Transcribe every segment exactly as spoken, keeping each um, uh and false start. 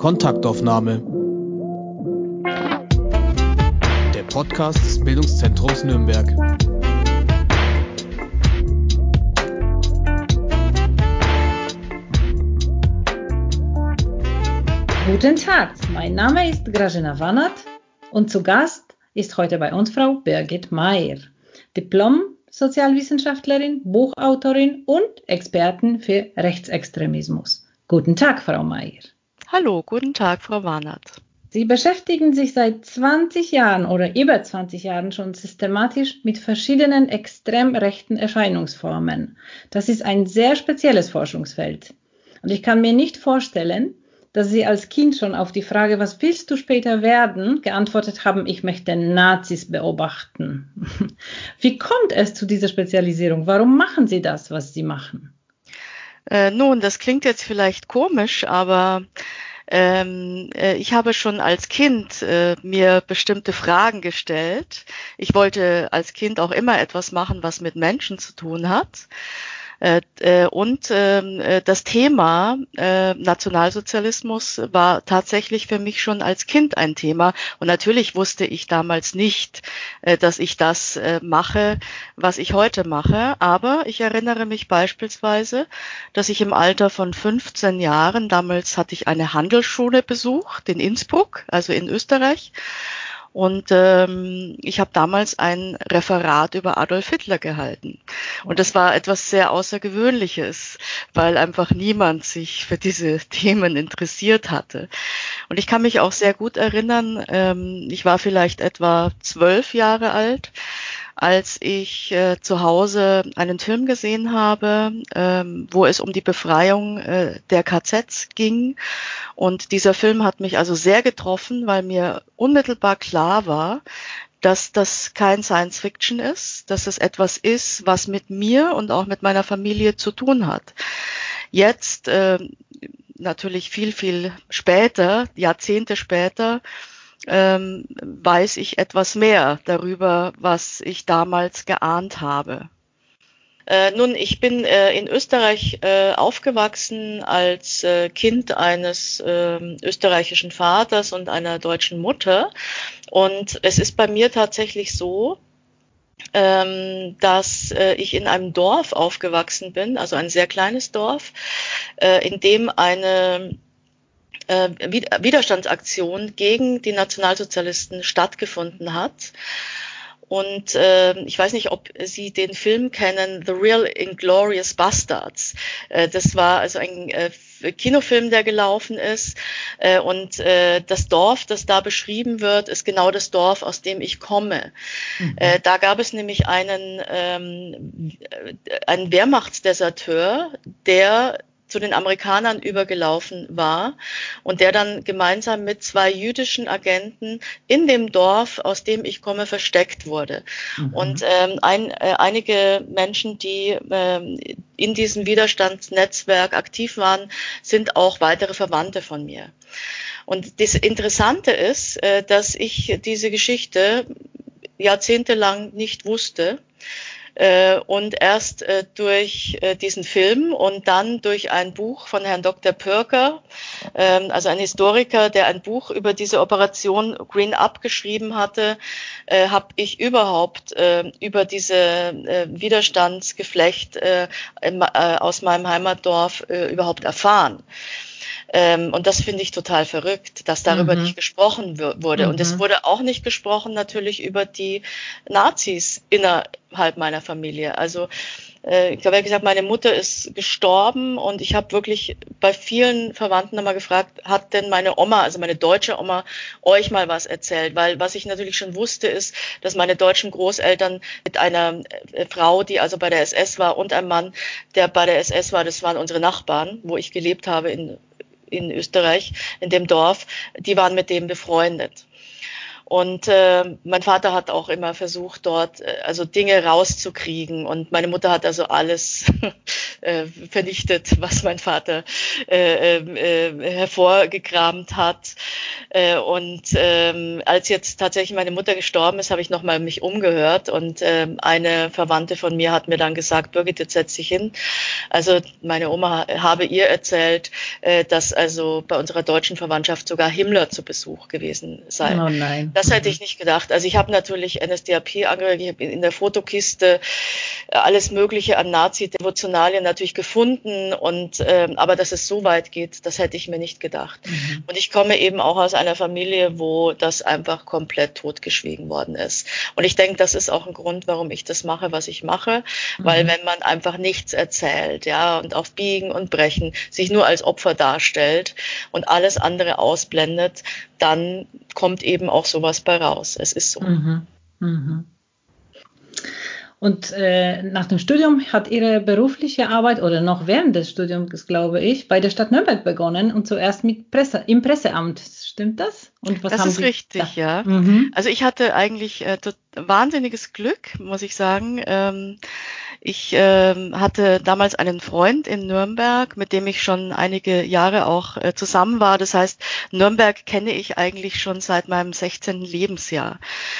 Kontaktaufnahme. Der Podcast des Bildungszentrums Nürnberg. Guten Tag, mein Name ist Grażyna Wanat und zu Gast ist heute bei uns Frau Birgit Meier, Diplom-Sozialwissenschaftlerin, Buchautorin und Expertin für Rechtsextremismus. Guten Tag, Frau Meier. Hallo, guten Tag, Frau Wanat. Sie beschäftigen sich seit zwanzig Jahren oder über zwanzig Jahren schon systematisch mit verschiedenen extrem rechten Erscheinungsformen. Das ist ein sehr spezielles Forschungsfeld. Und ich kann mir nicht vorstellen, dass Sie als Kind schon auf die Frage, was willst du später werden, geantwortet haben, ich möchte Nazis beobachten. Wie kommt es zu dieser Spezialisierung? Warum machen Sie das, was Sie machen? Äh, nun, das klingt jetzt vielleicht komisch, aber ähm, äh, ich habe schon als Kind äh, mir bestimmte Fragen gestellt. Ich wollte als Kind auch immer etwas machen, was mit Menschen zu tun hat. Äh, äh, und äh, das Thema äh, Nationalsozialismus war tatsächlich für mich schon als Kind ein Thema. Und natürlich wusste ich damals nicht, äh, dass ich das äh, mache, was ich heute mache. Aber ich erinnere mich beispielsweise, dass ich im Alter von fünfzehn Jahren, damals hatte ich eine Handelsschule besucht in Innsbruck, also in Österreich. Und ähm, ich habe damals ein Referat über Adolf Hitler gehalten. Und das war etwas sehr Außergewöhnliches, weil einfach niemand sich für diese Themen interessiert hatte. Und ich kann mich auch sehr gut erinnern, ähm, ich war vielleicht etwa zwölf Jahre alt, als ich äh, zu Hause einen Film gesehen habe, ähm, wo es um die Befreiung äh, der K Zs ging. Und dieser Film hat mich also sehr getroffen, weil mir unmittelbar klar war, dass das kein Science Fiction ist, dass es etwas ist, was mit mir und auch mit meiner Familie zu tun hat. Jetzt, äh, natürlich viel, viel später, Jahrzehnte später, ähm, weiß ich etwas mehr darüber, was ich damals geahnt habe. Äh, nun, ich bin äh, in Österreich äh, aufgewachsen als äh, Kind eines äh, österreichischen Vaters und einer deutschen Mutter. Und es ist bei mir tatsächlich so, ähm, dass äh, ich in einem Dorf aufgewachsen bin, also ein sehr kleines Dorf, äh, in dem eine äh, Widerstandsaktion gegen die Nationalsozialisten stattgefunden hat. Und äh, ich weiß nicht, ob Sie den Film kennen, The Real Inglourious Bastards. Äh, das war also ein äh, Kinofilm, der gelaufen ist. Äh, und äh, das Dorf, das da beschrieben wird, ist genau das Dorf, aus dem ich komme. Mhm. Äh, da gab es nämlich einen, ähm, einen Wehrmachtsdeserteur, der zu den Amerikanern übergelaufen war und der dann gemeinsam mit zwei jüdischen Agenten in dem Dorf, aus dem ich komme, versteckt wurde. Mhm. Und ähm, ein, äh, einige Menschen, die ähm, in diesem Widerstandsnetzwerk aktiv waren, sind auch weitere Verwandte von mir. Und das Interessante ist, äh, dass ich diese Geschichte jahrzehntelang nicht wusste. Und erst äh, durch äh, diesen Film und dann durch ein Buch von Herrn Doktor Pörker, ähm, also ein Historiker, der ein Buch über diese Operation Green Up geschrieben hatte, äh, habe ich überhaupt äh, über diese äh, Widerstandsgeflecht äh, im, äh, aus meinem Heimatdorf äh, überhaupt erfahren. Ähm, und das finde ich total verrückt, dass darüber mhm. nicht gesprochen w- wurde. Mhm. Und es wurde auch nicht gesprochen natürlich über die Nazis innerhalb meiner Familie. Also äh, ich habe ja gesagt, meine Mutter ist gestorben und ich habe wirklich bei vielen Verwandten nochmal gefragt, hat denn meine Oma, also meine deutsche Oma, euch mal was erzählt? Weil was ich natürlich schon wusste, ist, dass meine deutschen Großeltern mit einer äh, Frau, die also bei der S S war, und einem Mann, der bei der S S war, das waren unsere Nachbarn, wo ich gelebt habe in in Österreich, in dem Dorf, die waren mit dem befreundet. Und äh, mein Vater hat auch immer versucht, dort äh, also Dinge rauszukriegen. Und meine Mutter hat also alles äh, vernichtet, was mein Vater äh, äh, hervorgekramt hat. Äh, und äh, als jetzt tatsächlich meine Mutter gestorben ist, habe ich nochmal mich umgehört. Und äh, eine Verwandte von mir hat mir dann gesagt, Birgit, jetzt setz dich hin. Also meine Oma habe ihr erzählt, äh, dass also bei unserer deutschen Verwandtschaft sogar Himmler zu Besuch gewesen sei. Oh nein. Das hätte ich nicht gedacht. Also ich habe natürlich N S D A P angehört, ich habe in der Fotokiste alles Mögliche an Nazi-Devotionalien natürlich gefunden, und ähm, aber dass es so weit geht, das hätte ich mir nicht gedacht. Mhm. Und ich komme eben auch aus einer Familie, wo das einfach komplett totgeschwiegen worden ist. Und ich denke, das ist auch ein Grund, warum ich das mache, was ich mache, mhm. weil wenn man einfach nichts erzählt, ja, und auf Biegen und Brechen sich nur als Opfer darstellt und alles andere ausblendet, dann kommt eben auch sowas bei raus. Es ist so. Mhm. Mhm. Und äh, nach dem Studium hat Ihre berufliche Arbeit, oder noch während des Studiums, glaube ich, bei der Stadt Nürnberg begonnen, und zuerst mit Presse, im Presseamt. Stimmt das? Und was das haben ist Sie richtig, da? Ja. Mhm. Also ich hatte eigentlich äh, wahnsinniges Glück, muss ich sagen. Ähm, ich ähm, hatte damals einen Freund in Nürnberg, mit dem ich schon einige Jahre auch äh, zusammen war. Das heißt, Nürnberg kenne ich eigentlich schon seit meinem sechzehnten Lebensjahr.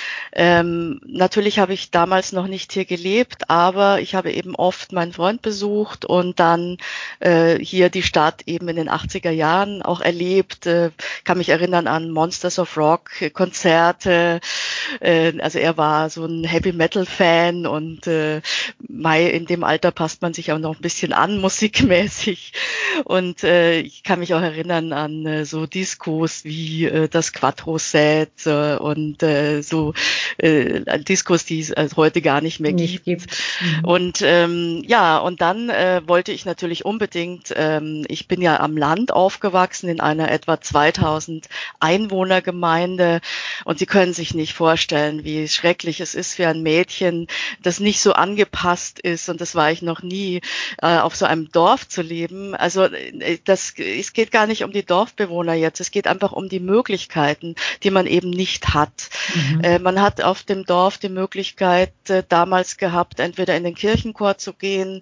Ähm, natürlich habe ich damals noch nicht hier gelebt, aber ich habe eben oft meinen Freund besucht und dann äh, hier die Stadt eben in den achtziger Jahren auch erlebt. Äh, kann mich erinnern an Monsters of Rock Konzerte. Äh, also er war so ein Heavy Metal Fan, und äh, Mai, in dem Alter passt man sich auch noch ein bisschen an, musikmäßig. Und äh, ich kann mich auch erinnern an äh, so Diskos wie äh, das Quattro Set äh, und äh, so äh, Diskos, die es also heute gar nicht mehr nicht gibt. gibt. Mhm. Und ähm, ja, und dann äh, wollte ich natürlich unbedingt, ähm, ich bin ja am Land aufgewachsen in einer etwa zweitausend Einwohnergemeinde, und Sie können sich nicht vorstellen, wie schrecklich es ist für ein Mädchen, das nicht so angepasst ist, und das war ich noch nie, äh, auf so einem Dorf zu leben. Also das, es geht gar nicht um die Dorfbewohner jetzt, es geht einfach um die Möglichkeiten, die man eben nicht hat. Mhm. Äh, man hat auf dem Dorf die Möglichkeit äh, damals gehabt, entweder in den Kirchenchor zu gehen,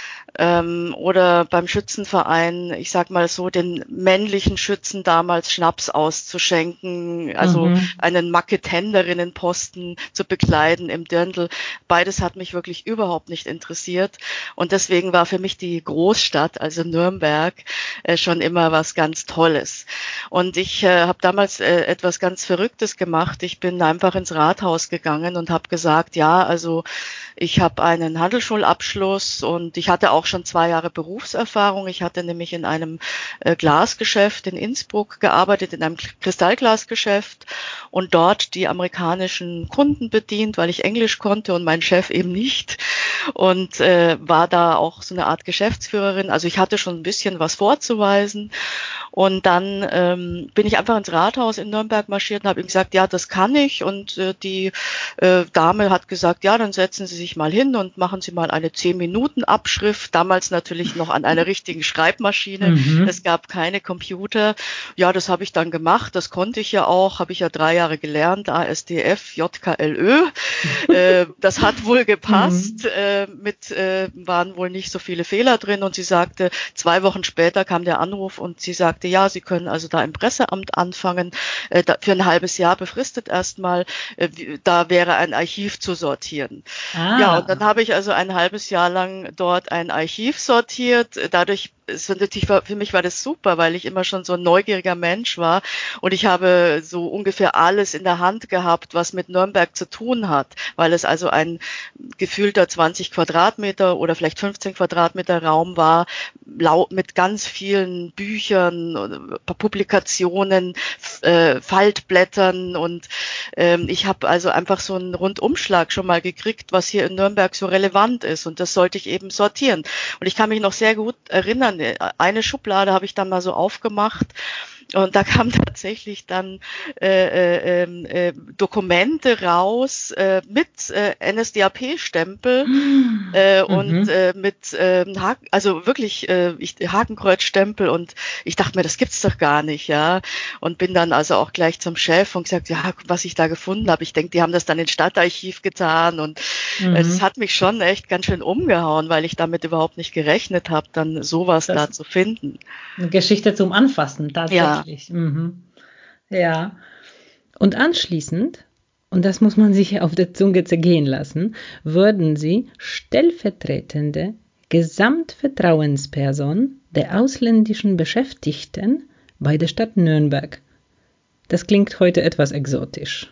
ähm, oder beim Schützenverein, ich sag mal so, den männlichen Schützen damals Schnaps auszuschenken, also mhm. einen Marketenderinnenposten zu bekleiden im Dirndl. Beides hat mich wirklich überhaupt nicht interessiert, und deswegen war für mich die Großstadt, also Nürnberg, äh, schon immer was ganz Tolles. Und ich äh, habe damals äh, etwas ganz Verrücktes gemacht. Ich bin einfach ins Rathaus gegangen und habe gesagt, ja, also ich habe einen Handelsschulabschluss und ich hatte auch schon zwei Jahre Berufserfahrung. Ich hatte nämlich in einem äh, Glasgeschäft in Innsbruck gearbeitet, in einem Kristallglasgeschäft, und dort die amerikanischen Kunden bedient, weil ich Englisch konnte und mein Chef eben nicht, und äh, war da auch so eine Art Geschäftsführerin. Also ich hatte schon ein bisschen was vorzuweisen, und dann ähm, bin ich einfach ins Rathaus in Nürnberg marschiert und habe ihm gesagt, ja, das kann ich, und äh, die äh, Dame hat gesagt, ja, dann setzen Sie sich mal hin und machen Sie mal eine zehn Minuten Abschrift, damals natürlich noch an einer richtigen Schreibmaschine, mhm. Es gab keine Computer. Ja, das habe ich dann gemacht, das konnte ich ja auch, habe ich ja drei Jahre gelernt, A S D F, J K L Ö, äh, das hat wohl gepasst, mhm. äh, mit äh, waren wohl nicht so viele Fehler drin, und sie sagte, zwei Wochen später kam der Anruf und sie sagte, ja, Sie können also da im Presseamt anfangen, äh, da, für ein halbes Jahr befristet erstmal, äh, da wäre ein Archiv zu sortieren. Ah. Ja, und dann habe ich also ein halbes Jahr lang dort ein Archiv sortiert. Dadurch, es natürlich war, für mich war das super, weil ich immer schon so ein neugieriger Mensch war, und ich habe so ungefähr alles in der Hand gehabt, was mit Nürnberg zu tun hat, weil es also ein gefühlter zwanzig Quadratmeter oder vielleicht fünfzehn Quadratmeter Raum war, mit ganz vielen Büchern, Publikationen, äh, Faltblättern, und ähm, ich habe also einfach so einen Rundumschlag schon mal gekriegt, was hier in Nürnberg so relevant ist, und das sollte ich eben sortieren. Und ich kann mich noch sehr gut erinnern, eine Schublade habe ich dann mal so aufgemacht, und da kamen tatsächlich dann äh, äh, äh, Dokumente raus äh, mit äh, N S D A P-Stempel äh, Mhm. und äh, mit äh, Haken, also wirklich äh, ich, Hakenkreuzstempel, und ich dachte mir, das gibt's doch gar nicht, ja, und bin dann also auch gleich zum Chef und gesagt, ja, was ich da gefunden habe, ich denke, die haben das dann ins Stadtarchiv getan, und äh, das Mhm. hat mich schon echt ganz schön umgehauen, weil ich damit überhaupt nicht gerechnet habe, dann sowas Das da zu finden. eine Geschichte zum Anfassen, Ja. tatsächlich. Mhm. Ja. Und anschließend, und das muss man sich auf der Zunge zergehen lassen, wurden sie stellvertretende Gesamtvertrauensperson der ausländischen Beschäftigten bei der Stadt Nürnberg. Das klingt heute etwas exotisch.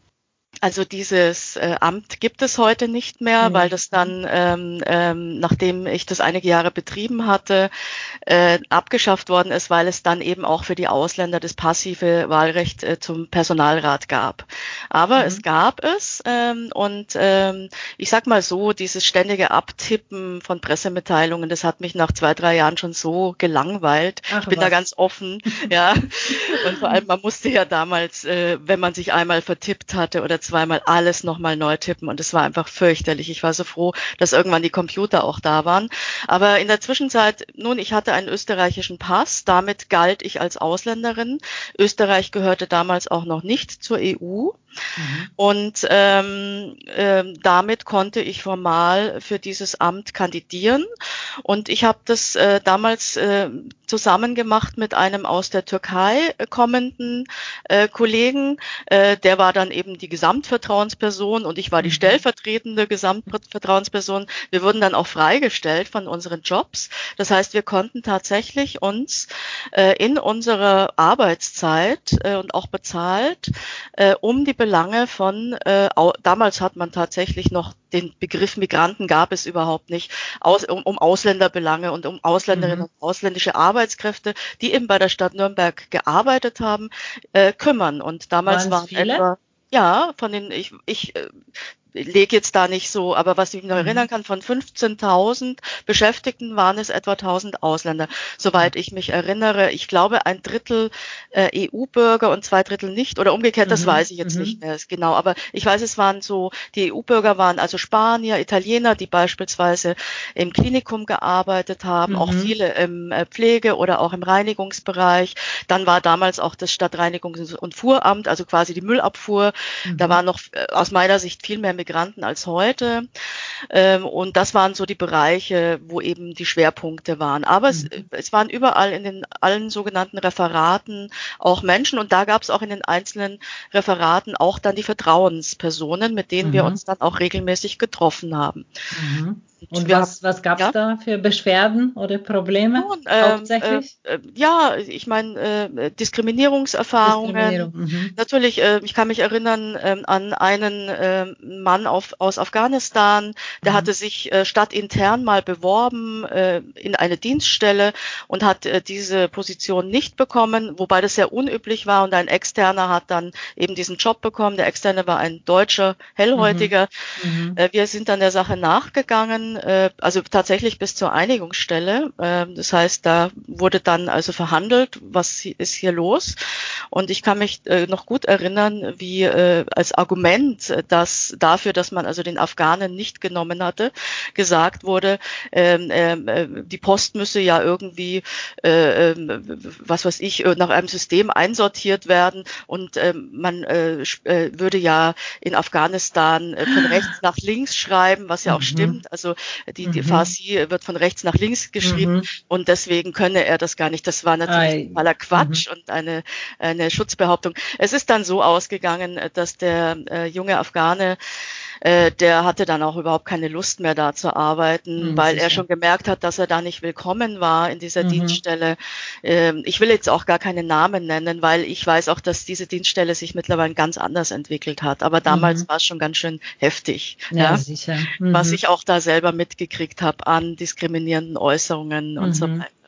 Also dieses äh, Amt gibt es heute nicht mehr, Mhm. weil das dann, ähm, ähm, nachdem ich das einige Jahre betrieben hatte, äh, abgeschafft worden ist, weil es dann eben auch für die Ausländer das passive Wahlrecht äh, zum Personalrat gab. Aber Mhm. es gab es ähm, und ähm, ich sag mal so, dieses ständige Abtippen von Pressemitteilungen, das hat mich nach zwei, drei Jahren schon so gelangweilt. Ach Ich bin da was. ganz offen, ja. Und vor allem, man musste ja damals, äh, wenn man sich einmal vertippt hatte oder zweimal, alles nochmal neu tippen, und es war einfach fürchterlich. Ich war so froh, dass irgendwann die Computer auch da waren. Aber in der Zwischenzeit, nun, ich hatte einen österreichischen Pass, damit galt ich als Ausländerin. Österreich gehörte damals auch noch nicht zur E U. Mhm. Und ähm, ähm, damit konnte ich formal für dieses Amt kandidieren. Und ich habe das äh, damals äh, zusammen gemacht mit einem aus der Türkei kommenden äh, Kollegen. Äh, der war dann eben die Gesamtvertrauensperson und ich war die Mhm. stellvertretende Gesamtvertrauensperson. Wir wurden dann auch freigestellt von unseren Jobs. Das heißt, wir konnten tatsächlich uns äh, in unserer Arbeitszeit äh, und auch bezahlt äh, um die Belange von, äh, au, damals hat man tatsächlich noch den Begriff Migranten gab es überhaupt nicht, aus, um, um Ausländerbelange und um Ausländerinnen Mhm. und ausländische Arbeitskräfte, die eben bei der Stadt Nürnberg gearbeitet haben, äh, kümmern. Und damals Waren es waren viele? etwa, ja, von den, ich, ich äh, lege jetzt da nicht so, aber was ich mich noch erinnern Mhm. kann, von fünfzehntausend Beschäftigten waren es etwa tausend Ausländer, soweit ich mich erinnere. Ich glaube, ein Drittel äh, E U-Bürger und zwei Drittel nicht, oder umgekehrt, das Mhm. weiß ich jetzt nicht Mhm. mehr genau, aber ich weiß, es waren so, die E U-Bürger waren also Spanier, Italiener, die beispielsweise im Klinikum gearbeitet haben, auch Mhm. viele im äh, Pflege- oder auch im Reinigungsbereich. Dann war damals auch das Stadtreinigungs- und Fuhramt, also quasi die Müllabfuhr. Da Mhm. waren noch äh, aus meiner Sicht viel mehr Migranten als heute. Ähm, und das waren so die Bereiche, wo eben die Schwerpunkte waren. Aber es, Mhm. es waren überall in den allen sogenannten Referaten auch Menschen, und da gab es auch in den einzelnen Referaten auch dann die Vertrauenspersonen, mit denen wir Mhm. uns dann auch regelmäßig getroffen haben. Mhm. Und Und wir haben, was, was gab es ja, da für Beschwerden oder Probleme Nun, ähm, äh, hauptsächlich? äh, ja, ich meine, äh, Diskriminierungserfahrungen. Diskriminierung. Mhm. Natürlich, äh, ich kann mich erinnern ähm, an einen äh, Mann auf, aus Afghanistan, der Mhm. hatte sich äh, stadtintern mal beworben äh, in eine Dienststelle und hat äh, diese Position nicht bekommen, wobei das sehr unüblich war, und ein Externer hat dann eben diesen Job bekommen. Der Externe war ein Deutscher, Mhm. Hellhäutiger. Mhm. Äh, wir sind dann der Sache nachgegangen, äh, also tatsächlich bis zur Einigungsstelle. Äh, das heißt, da wurde dann also verhandelt, was ist hier los. Und ich kann mich äh, noch gut erinnern, wie äh, als Argument, äh, dass dafür, dass man also den Afghanen nicht genommen hatte, gesagt wurde, ähm, äh, die Post müsse ja irgendwie, äh, äh, was weiß ich, nach einem System einsortiert werden, und äh, man äh, äh, würde ja in Afghanistan äh, von rechts nach links schreiben, was ja auch Mhm. stimmt. Also die, die Mhm. Farsi wird von rechts nach links geschrieben, Mhm. und deswegen könne er das gar nicht. Das war natürlich Ei. totaler Mhm. Quatsch und eine, eine Schutzbehauptung. Es ist dann so ausgegangen, dass der äh, junge Afghane, äh, der hatte dann auch überhaupt keine Lust mehr da zu arbeiten, Mhm. weil er Sicher. schon gemerkt hat, dass er da nicht willkommen war in dieser Mhm. Dienststelle. Ähm, ich will jetzt auch gar keine Namen nennen, weil ich weiß auch, dass diese Dienststelle sich mittlerweile ganz anders entwickelt hat. Aber damals Mhm. war es schon ganz schön heftig, Ja, ja, sicher. was Mhm. ich auch da selber mitgekriegt habe an diskriminierenden Äußerungen und so Mhm. weiter.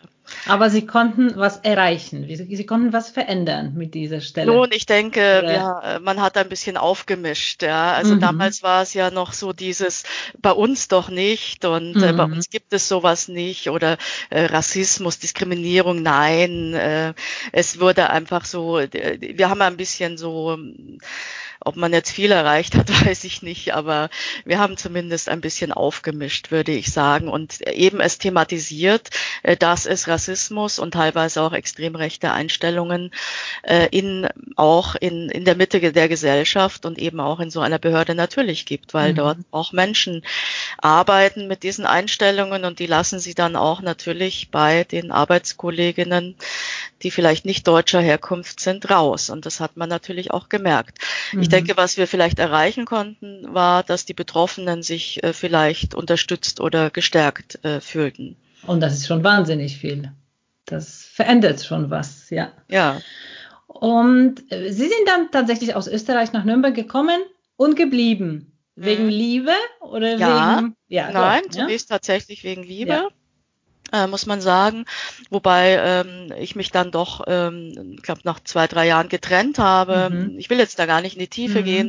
Aber Sie konnten was erreichen, Sie, Sie konnten was verändern mit dieser Stelle. Nun, ich denke, Oder? ja, man hat ein bisschen aufgemischt, ja. Also Mhm. damals war es ja noch so dieses, bei uns doch nicht und Mhm. äh, bei uns gibt es sowas nicht oder äh, Rassismus, Diskriminierung, nein. Äh, es wurde einfach so, äh, wir haben ein bisschen so, ob man jetzt viel erreicht hat, weiß ich nicht, aber wir haben zumindest ein bisschen aufgemischt, würde ich sagen, und eben es thematisiert, äh, dass es Rassismus und teilweise auch extrem rechte Einstellungen äh, in auch in in der Mitte der Gesellschaft und eben auch in so einer Behörde natürlich gibt, weil Mhm. dort auch Menschen arbeiten mit diesen Einstellungen und die lassen sie dann auch natürlich bei den Arbeitskolleginnen, die vielleicht nicht deutscher Herkunft sind, raus. Und das hat man natürlich auch gemerkt. Mhm. Ich denke, was wir vielleicht erreichen konnten, war, dass die Betroffenen sich äh, vielleicht unterstützt oder gestärkt äh, fühlten. Und das ist schon wahnsinnig viel. Das verändert schon was, ja. Ja. Und äh, Sie sind dann tatsächlich aus Österreich nach Nürnberg gekommen und geblieben. Wegen Mhm. Liebe oder Ja, wegen... Ja, nein, doch, ja? zunächst tatsächlich wegen Liebe. Ja. Äh, muss man sagen, wobei ähm, ich mich dann doch, ähm, ich glaube, nach zwei, drei Jahren getrennt habe. Mhm. Ich will jetzt da gar nicht in die Tiefe Mhm. gehen.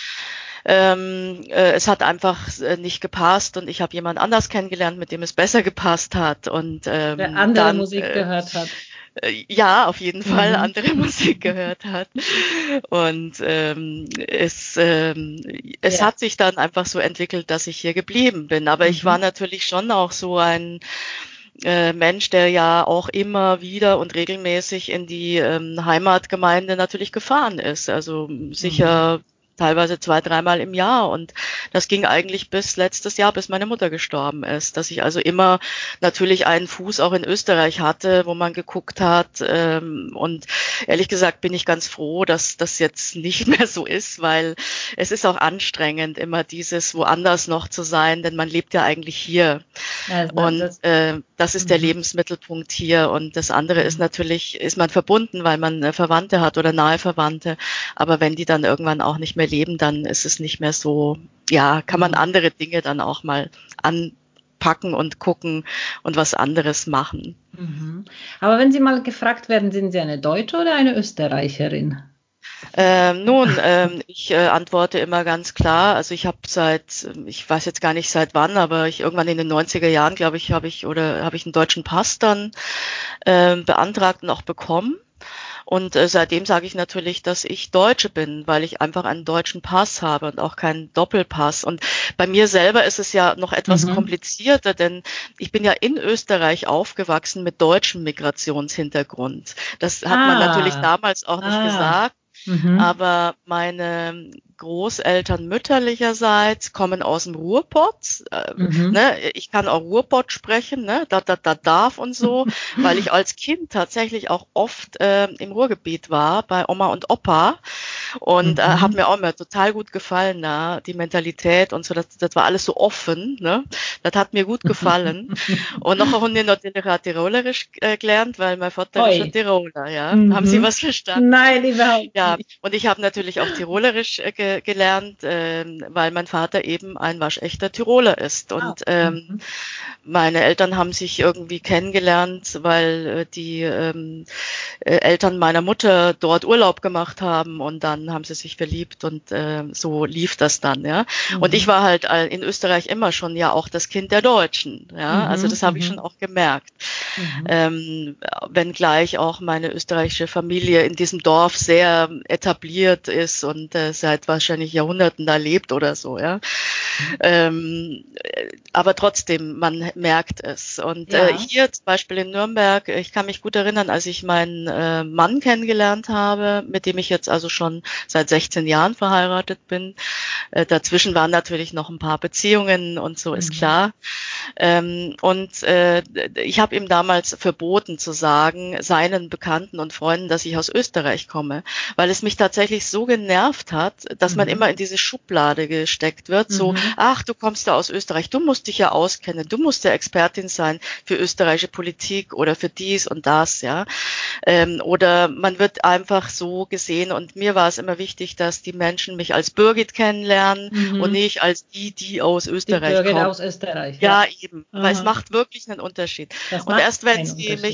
Ähm, äh, es hat einfach äh, nicht gepasst und ich habe jemand anders kennengelernt, mit dem es besser gepasst hat und ähm, Wer andere dann, Musik äh, gehört hat. äh, ja, auf jeden Fall Mhm. andere Musik gehört hat. Und ähm, es, ähm, es Ja. hat sich dann einfach so entwickelt, dass ich hier geblieben bin. Aber ich Mhm. war natürlich schon auch so ein äh, Mensch, der ja auch immer wieder und regelmäßig in die ähm, Heimatgemeinde natürlich gefahren ist. Also sicher teilweise zwei, dreimal im Jahr. Und das ging eigentlich bis letztes Jahr, bis meine Mutter gestorben ist. Dass ich also immer natürlich einen Fuß auch in Österreich hatte, wo man geguckt hat. Ähm, und ehrlich gesagt bin ich ganz froh, dass das jetzt nicht mehr so ist, weil es ist auch anstrengend, immer dieses woanders noch zu sein, denn man lebt ja eigentlich hier. Also, Und das, äh, das ist der Mhm. Lebensmittelpunkt hier. Und das andere ist Mhm. natürlich, ist man verbunden, weil man äh, Verwandte hat oder nahe Verwandte. Aber wenn die dann irgendwann auch nicht mehr leben, dann ist es nicht mehr so, ja, kann man Mhm. andere Dinge dann auch mal anpacken und gucken und was anderes machen. Mhm. Aber wenn Sie mal gefragt werden, sind Sie eine Deutsche oder eine Österreicherin? Ähm, nun, ähm, ich äh, antworte immer ganz klar. Also ich habe seit, ich weiß jetzt gar nicht seit wann, aber ich irgendwann in den neunziger Jahren, glaube ich, habe ich oder habe ich einen deutschen Pass dann ähm, beantragt und auch bekommen. Und äh, seitdem sage ich natürlich, dass ich Deutsche bin, weil ich einfach einen deutschen Pass habe und auch keinen Doppelpass. Und bei mir selber ist es ja noch etwas Mhm. komplizierter, denn ich bin ja in Österreich aufgewachsen mit deutschem Migrationshintergrund. Das hat man natürlich Ah, damals auch nicht ah, gesagt. mhm. Aber meine Großeltern mütterlicherseits kommen aus dem Ruhrpott. Äh, Mhm. ne, ich kann auch Ruhrpott sprechen, ne, da, da, da darf und so, weil ich als Kind tatsächlich auch oft äh, im Ruhrgebiet war, bei Oma und Opa. Und äh, hat Mhm. mir auch immer total gut gefallen da, die Mentalität und so, das, das war alles so offen, ne? Das hat mir gut gefallen. Und nachher haben wir noch Tirolerisch äh, gelernt, weil mein Vater ist ein Oi. Tiroler, ja. Haben Sie Mhm. was verstanden? Nein, überhaupt Ja, nicht. und ich habe natürlich auch Tirolerisch äh, ge gelernt, ähm, weil mein Vater eben ein waschechter Tiroler ist. Ah. Und ähm, Mhm. meine Eltern haben sich irgendwie kennengelernt, weil äh, die ähm, äh, Eltern meiner Mutter dort Urlaub gemacht haben und dann haben sie sich verliebt und äh, so lief das dann, ja. Und ich Mhm. war halt äh, in Österreich immer schon ja auch das Kind der Deutschen, ja. Also Mhm. das habe ich schon Mhm. auch gemerkt. Mhm. Ähm, wenngleich auch meine österreichische Familie in diesem Dorf sehr etabliert ist und äh, seit wahrscheinlich Jahrhunderten da lebt oder so, ja. Ähm, äh, aber trotzdem, man merkt es. Und äh, Ja. hier zum Beispiel in Nürnberg, ich kann mich gut erinnern, als ich meinen äh, Mann kennengelernt habe, mit dem ich jetzt also schon seit sechzehn Jahren verheiratet bin. Äh, dazwischen waren natürlich noch ein paar Beziehungen und so, ist Mhm. klar. Ähm, und äh, ich habe ihm damals verboten zu sagen, seinen Bekannten und Freunden, dass ich aus Österreich komme, weil es mich tatsächlich so genervt hat, dass man Mhm. immer in diese Schublade gesteckt wird, so, Mhm. ach, du kommst ja aus Österreich, du musst dich ja auskennen, du musst ja Expertin sein für österreichische Politik oder für dies und das, ja. Ähm, oder man wird einfach so gesehen und mir war es immer wichtig, dass die Menschen mich als Birgit kennenlernen und Mhm. nicht als die, die aus Die Österreich Birgit kommen. aus Österreich, ja. Ja, eben, weil es Aha. macht wirklich einen Unterschied. Das Und macht erst wenn einen sie mich, Unterschied.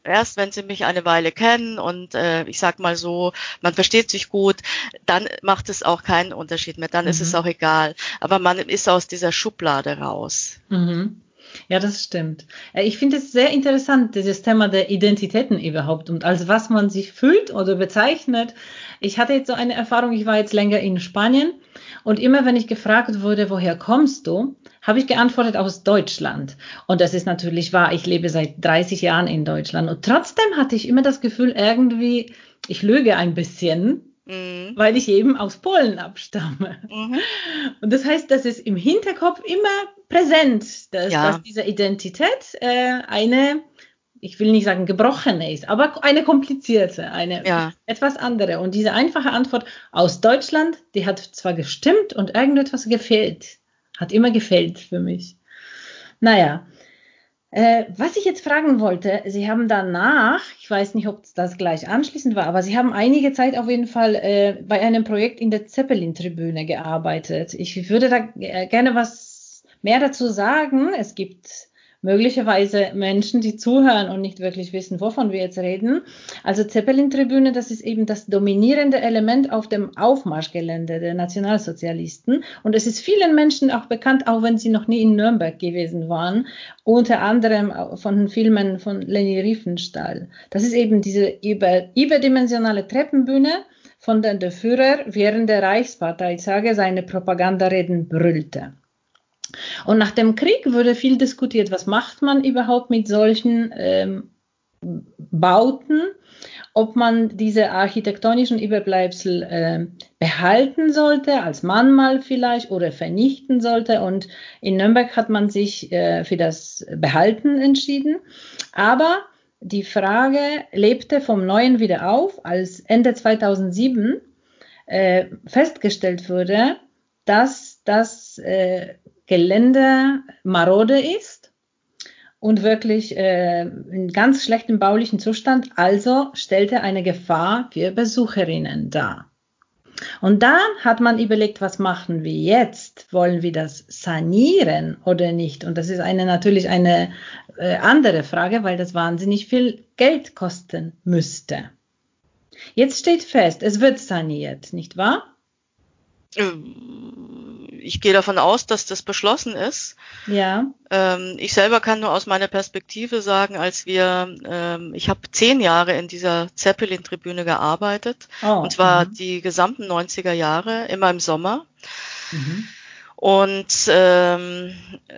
erst wenn sie mich eine Weile kennen und äh, ich sag mal so, man versteht sich gut, dann macht es auch keinen Unterschied mehr, dann mhm. ist es auch egal. Aber man ist aus dieser Schublade raus. Mhm. Ja, das stimmt. Ich finde es sehr interessant, dieses Thema der Identitäten überhaupt und als was man sich fühlt oder bezeichnet. Ich hatte jetzt so eine Erfahrung, ich war jetzt länger in Spanien und immer wenn ich gefragt wurde, woher kommst du, habe ich geantwortet aus Deutschland. Und das ist natürlich wahr, ich lebe seit dreißig Jahren in Deutschland und trotzdem hatte ich immer das Gefühl, irgendwie, ich lüge ein bisschen. Mhm. Weil ich eben aus Polen abstamme. Mhm. Und das heißt, das ist im Hinterkopf immer präsent, dass, ja. dass diese Identität äh, eine, ich will nicht sagen gebrochene ist, aber eine komplizierte, eine ja. etwas andere. Und diese einfache Antwort aus Deutschland, die hat zwar gestimmt und irgendetwas gefehlt, hat immer gefehlt für mich. Naja. Äh, was ich jetzt fragen wollte, Sie haben danach, ich weiß nicht, ob das gleich anschließend war, aber Sie haben einige Zeit auf jeden Fall äh, bei einem Projekt in der Zeppelin-Tribüne gearbeitet. Ich würde da g- gerne was mehr dazu sagen. Es gibt möglicherweise Menschen, die zuhören und nicht wirklich wissen, wovon wir jetzt reden. Also Zeppelin-Tribüne, das ist eben das dominierende Element auf dem Aufmarschgelände der Nationalsozialisten. Und es ist vielen Menschen auch bekannt, auch wenn sie noch nie in Nürnberg gewesen waren, unter anderem von den Filmen von Leni Riefenstahl. Das ist eben diese über, überdimensionale Treppenbühne, von der der Führer während der Reichsparteitage seine Propagandareden brüllte. Und nach dem Krieg wurde viel diskutiert, was macht man überhaupt mit solchen ähm, Bauten, ob man diese architektonischen Überbleibsel äh, behalten sollte, als Mahnmal vielleicht, oder vernichten sollte. Und in Nürnberg hat man sich äh, für das Behalten entschieden. Aber die Frage lebte vom Neuen wieder auf, als Ende zweitausendsieben äh, festgestellt wurde, dass das äh, Gelände marode ist und wirklich äh, in ganz schlechtem baulichen Zustand, also stellte eine Gefahr für Besucherinnen dar. Und dann hat man überlegt, was machen wir jetzt? Wollen wir das sanieren oder nicht? Und das ist eine natürlich eine äh, andere Frage, weil das wahnsinnig viel Geld kosten müsste. Jetzt steht fest, es wird saniert, nicht wahr? Ich gehe davon aus, dass das beschlossen ist. Ja. Ähm, ich selber kann nur aus meiner Perspektive sagen, als wir, ähm, ich habe zehn Jahre in dieser Zeppelin-Tribüne gearbeitet, oh, und zwar mhm. die gesamten neunziger Jahre, immer im Sommer. Mhm. Und ähm,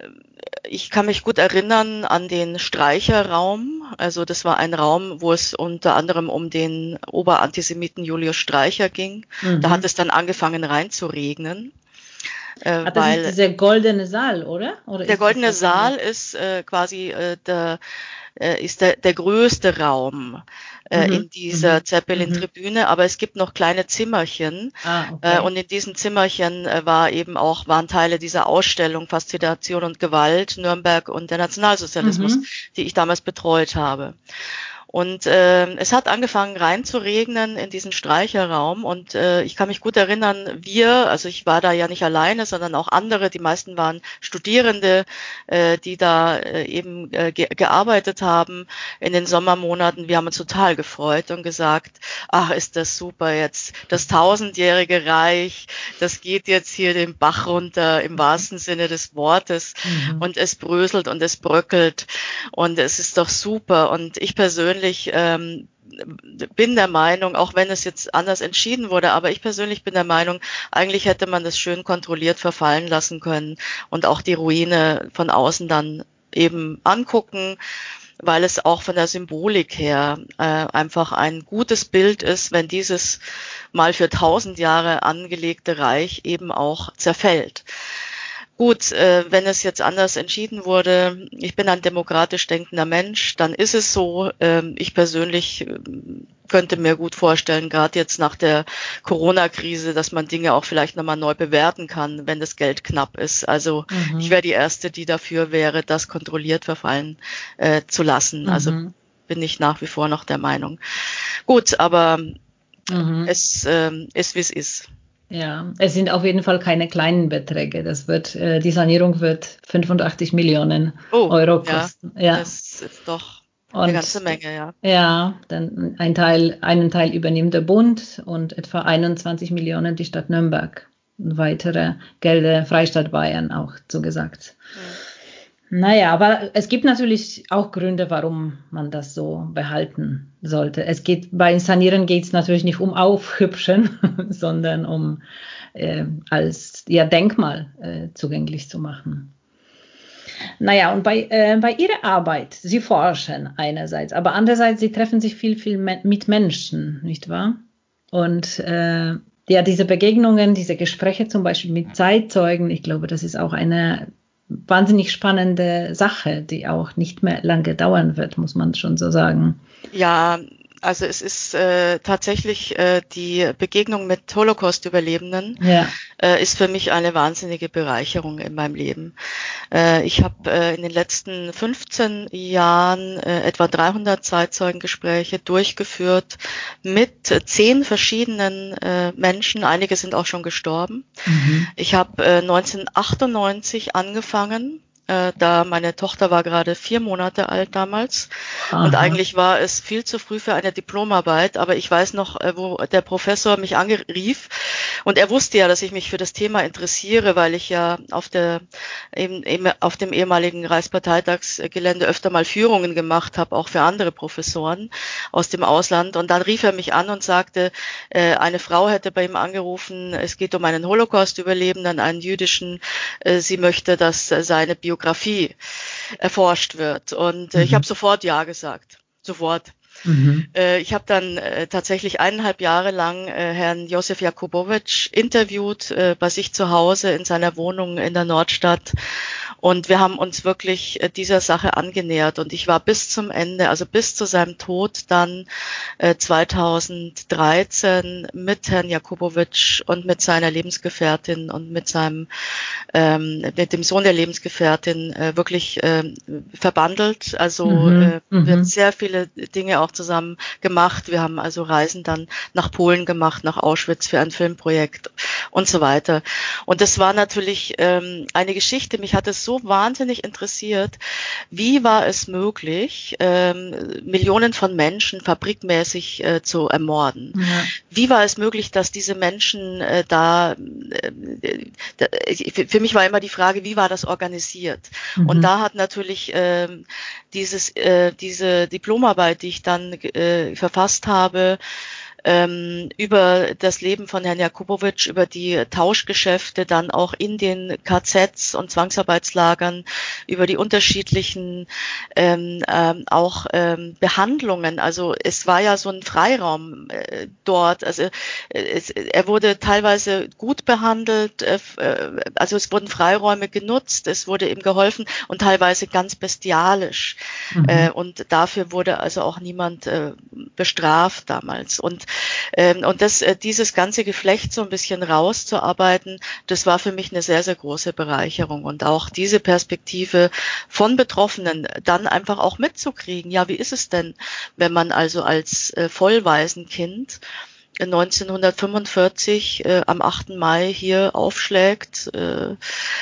ich kann mich gut erinnern an den Streicher-Raum. Also das war ein Raum, wo es unter anderem um den Oberantisemiten Julius Streicher ging. Mhm. Da hat es dann angefangen reinzuregnen. Äh, ah, das weil ist dieser goldene Saal, oder? oder der goldene Saal ist äh, quasi äh, der, äh, ist der, der größte Raum äh, mhm. in dieser mhm. Zeppelin-Tribüne, aber es gibt noch kleine Zimmerchen. Ah, okay. äh, und in diesen Zimmerchen äh, war eben auch, waren Teile dieser Ausstellung Faszination und Gewalt, Nürnberg und der Nationalsozialismus, mhm. die ich damals betreut habe. Und äh, es hat angefangen reinzuregnen in diesen Streicherraum und äh, ich kann mich gut erinnern, wir, also ich war da ja nicht alleine, sondern auch andere, die meisten waren Studierende, äh, die da äh, eben äh, ge- gearbeitet haben in den Sommermonaten. Wir haben uns total gefreut und gesagt, ach, ist das super jetzt, das tausendjährige Reich, das geht jetzt hier den Bach runter im wahrsten Sinne des Wortes mhm. und es bröselt und es bröckelt und es ist doch super. Und ich persönlich Ich ähm, bin der Meinung, auch wenn es jetzt anders entschieden wurde, aber ich persönlich bin der Meinung, eigentlich hätte man das schön kontrolliert verfallen lassen können und auch die Ruine von außen dann eben angucken, weil es auch von der Symbolik her äh, einfach ein gutes Bild ist, wenn dieses mal für tausend Jahre angelegte Reich eben auch zerfällt. Gut, äh, wenn es jetzt anders entschieden wurde, ich bin ein demokratisch denkender Mensch, dann ist es so. Ähm, ich persönlich äh, könnte mir gut vorstellen, gerade jetzt nach der Corona-Krise, dass man Dinge auch vielleicht nochmal neu bewerten kann, wenn das Geld knapp ist. Also mhm. ich wäre die Erste, die dafür wäre, das kontrolliert verfallen äh, zu lassen. Mhm. Also bin ich nach wie vor noch der Meinung. Gut, aber mhm. es äh, ist, wie es ist. Ja, es sind auf jeden Fall keine kleinen Beträge. Das wird, äh, die Sanierung wird fünfundachtzig Millionen oh, Euro kosten. Ja, ja, das ist doch Und, eine ganze Menge, ja. Ja, dann ein Teil, einen Teil übernimmt der Bund und etwa einundzwanzig Millionen die Stadt Nürnberg. Und weitere Gelder Freistaat Bayern auch zugesagt. Mhm. Naja, aber es gibt natürlich auch Gründe, warum man das so behalten sollte. Es geht, bei Sanieren geht es natürlich nicht um Aufhübschen, sondern um äh, als ja, Denkmal äh, zugänglich zu machen. Naja, und bei, äh, bei Ihrer Arbeit, Sie forschen einerseits, aber andererseits, Sie treffen sich viel, viel me- mit Menschen, nicht wahr? Und äh, ja, diese Begegnungen, diese Gespräche zum Beispiel mit Zeitzeugen, ich glaube, das ist auch eine wahnsinnig spannende Sache, die auch nicht mehr lange dauern wird, muss man schon so sagen. Ja, also es ist äh, tatsächlich äh, die Begegnung mit Holocaust-Überlebenden ja. äh, ist für mich eine wahnsinnige Bereicherung in meinem Leben. Äh, ich habe äh, in den letzten fünfzehn Jahren äh, etwa dreihundert Zeitzeugengespräche durchgeführt mit zehn verschiedenen äh, Menschen. Einige sind auch schon gestorben. Mhm. Ich habe äh, neunzehnhundertachtundneunzig angefangen. Da meine Tochter war gerade vier Monate alt damals. Aha. Und eigentlich war es viel zu früh für eine Diplomarbeit, aber ich weiß noch, wo der Professor mich angerief und er wusste ja, dass ich mich für das Thema interessiere, weil ich ja auf der eben, eben auf dem ehemaligen Reichsparteitagsgelände öfter mal Führungen gemacht habe, auch für andere Professoren aus dem Ausland. Und dann rief er mich an und sagte, eine Frau hätte bei ihm angerufen, es geht um einen Holocaust-Überlebenden, einen jüdischen, sie möchte, dass seine Biografie Biografie erforscht wird. Und äh, mhm. ich habe sofort Ja gesagt. Sofort. Mhm. Äh, ich habe dann äh, tatsächlich eineinhalb Jahre lang äh, Herrn Josef Jakubowitsch interviewt äh, bei sich zu Hause in seiner Wohnung in der Nordstadt. Und wir haben uns wirklich äh, dieser Sache angenähert. Und ich war bis zum Ende, also bis zu seinem Tod dann äh, zweitausenddreizehn mit Herrn Jakubowitsch und mit seiner Lebensgefährtin und mit seinem, ähm, mit dem Sohn der Lebensgefährtin äh, wirklich äh, verbandelt. Also mhm. äh, wir haben sehr viele Dinge auch zusammen gemacht. Wir haben also Reisen dann nach Polen gemacht, nach Auschwitz für ein Filmprojekt und so weiter. Und das war natürlich ähm, eine Geschichte, mich hat es so wahnsinnig interessiert, wie war es möglich, ähm, Millionen von Menschen fabrikmäßig äh, zu ermorden? Ja. Wie war es möglich, dass diese Menschen äh, da, äh, da, für mich war immer die Frage, wie war das organisiert? Mhm. Und da hat natürlich äh, dieses, äh, diese Diplomarbeit, die ich dann äh, verfasst habe, ähm, über das Leben von Herrn Jakubowitsch, über die Tauschgeschäfte dann auch in den K Zs und Zwangsarbeitslagern, über die unterschiedlichen ähm, ähm, auch ähm, Behandlungen. Also es war ja so ein Freiraum äh, dort. Also äh, es, er wurde teilweise gut behandelt, äh, also es wurden Freiräume genutzt, es wurde ihm geholfen und teilweise ganz bestialisch. Mhm. Äh, und dafür wurde also auch niemand äh, bestraft damals. Und Ähm, und das, äh, dieses ganze Geflecht so ein bisschen rauszuarbeiten, das war für mich eine sehr, sehr große Bereicherung und auch diese Perspektive von Betroffenen dann einfach auch mitzukriegen. Ja, wie ist es denn, wenn man also als äh, Vollwaisenkind neunzehnhundertfünfundvierzig äh, am achten Mai hier aufschlägt äh,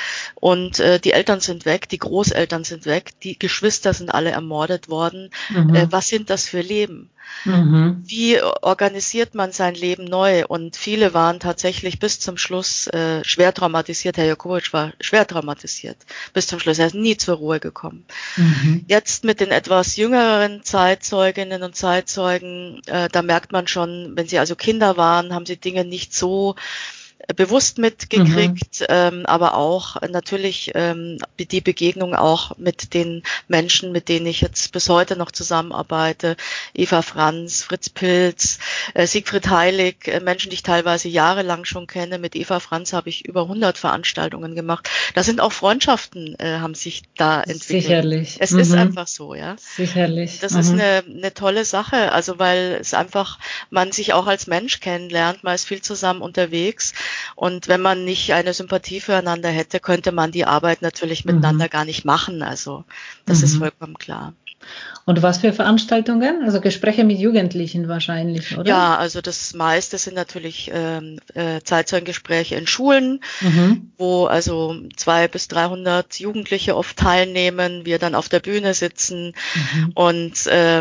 und äh, die Eltern sind weg, die Großeltern sind weg, die Geschwister sind alle ermordet worden. Mhm. Äh, was sind das für Leben? Mhm. Wie organisiert man sein Leben neu? Und viele waren tatsächlich bis zum Schluss äh, schwer traumatisiert. Herr Jakubowitsch war schwer traumatisiert bis zum Schluss. Er ist nie zur Ruhe gekommen. Mhm. Jetzt mit den etwas jüngeren Zeitzeuginnen und Zeitzeugen, äh, da merkt man schon, wenn sie also Kinder waren, haben sie Dinge nicht so bewusst mitgekriegt, mhm. ähm, aber auch natürlich ähm, die Begegnung auch mit den Menschen, mit denen ich jetzt bis heute noch zusammenarbeite, Eva Franz, Fritz Pilz, äh, Siegfried Heilig, äh, Menschen, die ich teilweise jahrelang schon kenne. Mit Eva Franz habe ich über hundert Veranstaltungen gemacht. Da sind auch Freundschaften, äh, haben sich da entwickelt. Sicherlich. Es mhm. ist einfach so, ja. Sicherlich. Das mhm. ist eine, eine tolle Sache, also weil es einfach, man sich auch als Mensch kennenlernt, man ist viel zusammen unterwegs. Und wenn man nicht eine Sympathie füreinander hätte, könnte man die Arbeit natürlich miteinander mhm. gar nicht machen. Also das mhm. ist vollkommen klar. Und was für Veranstaltungen? Also Gespräche mit Jugendlichen wahrscheinlich, oder? Ja, also das meiste sind natürlich ähm, äh, Zeitzeugengespräche in Schulen, mhm. wo also zwei bis dreihundert Jugendliche oft teilnehmen, wir dann auf der Bühne sitzen mhm. und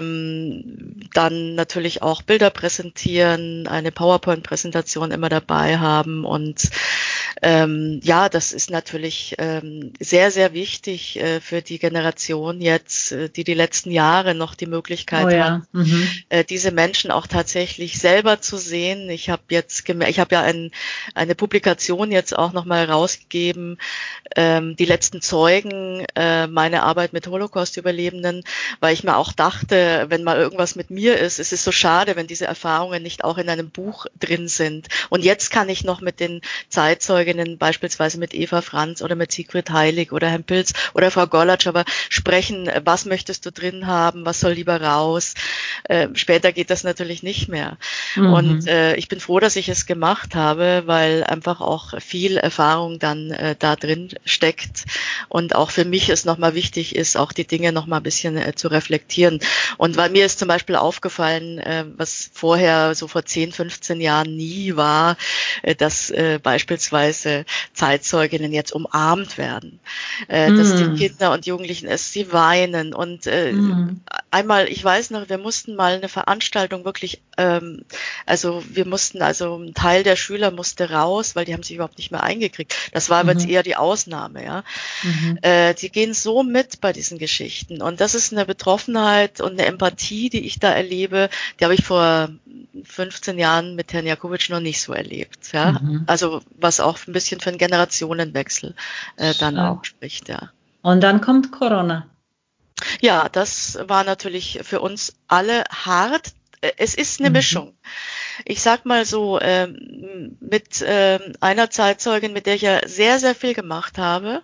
ähm, dann natürlich auch Bilder präsentieren, eine PowerPoint-Präsentation immer dabei haben und ähm, ja, das ist natürlich ähm, sehr, sehr wichtig äh, für die Generation jetzt, äh, die die letzten Jahre noch die Möglichkeit oh, ja. hat, mhm. äh, diese Menschen auch tatsächlich selber zu sehen. Ich habe jetzt gemerkt, ich habe ja ein, eine Publikation jetzt auch nochmal rausgegeben, ähm, die letzten Zeugen, äh, meine Arbeit mit Holocaust-Überlebenden, weil ich mir auch dachte, wenn mal irgendwas mit mir ist, es ist so schade, wenn diese Erfahrungen nicht auch in einem Buch drin sind. Und jetzt kann ich noch mit den Zeitzeugen, beispielsweise mit Eva Franz oder mit Sigrid Heilig oder Herrn Pilz oder Frau Gorlatsch, aber sprechen, was möchtest du drin haben, was soll lieber raus. Äh, später geht das natürlich nicht mehr. Mhm. Und äh, ich bin froh, dass ich es gemacht habe, weil einfach auch viel Erfahrung dann äh, da drin steckt und auch für mich es nochmal wichtig ist, auch die Dinge nochmal ein bisschen äh, zu reflektieren. Und weil mir ist zum Beispiel aufgefallen, äh, was vorher so vor zehn, fünfzehn Jahren nie war, äh, dass äh, beispielsweise Zeitzeuginnen jetzt umarmt werden, äh, mm. dass die Kinder und Jugendlichen es, sie weinen und äh, mm. einmal, ich weiß noch, wir mussten mal eine Veranstaltung wirklich, ähm, also wir mussten, also ein Teil der Schüler musste raus, weil die haben sich überhaupt nicht mehr eingekriegt. Das war aber mm. jetzt eher die Ausnahme, ja. Mm. Äh, die gehen so mit bei diesen Geschichten und das ist eine Betroffenheit und eine Empathie, die ich da erlebe, die habe ich vor fünfzehn Jahren mit Herrn Jakubitsch noch nicht so erlebt, ja. Mm. Also was auch ein bisschen für einen Generationenwechsel äh, dann ja. auch spricht, ja. Und dann kommt Corona. Ja, das war natürlich für uns alle hart. Es ist eine mhm. Mischung. Ich sag mal so, ähm, mit ähm, einer Zeitzeugin, mit der ich ja sehr, sehr viel gemacht habe,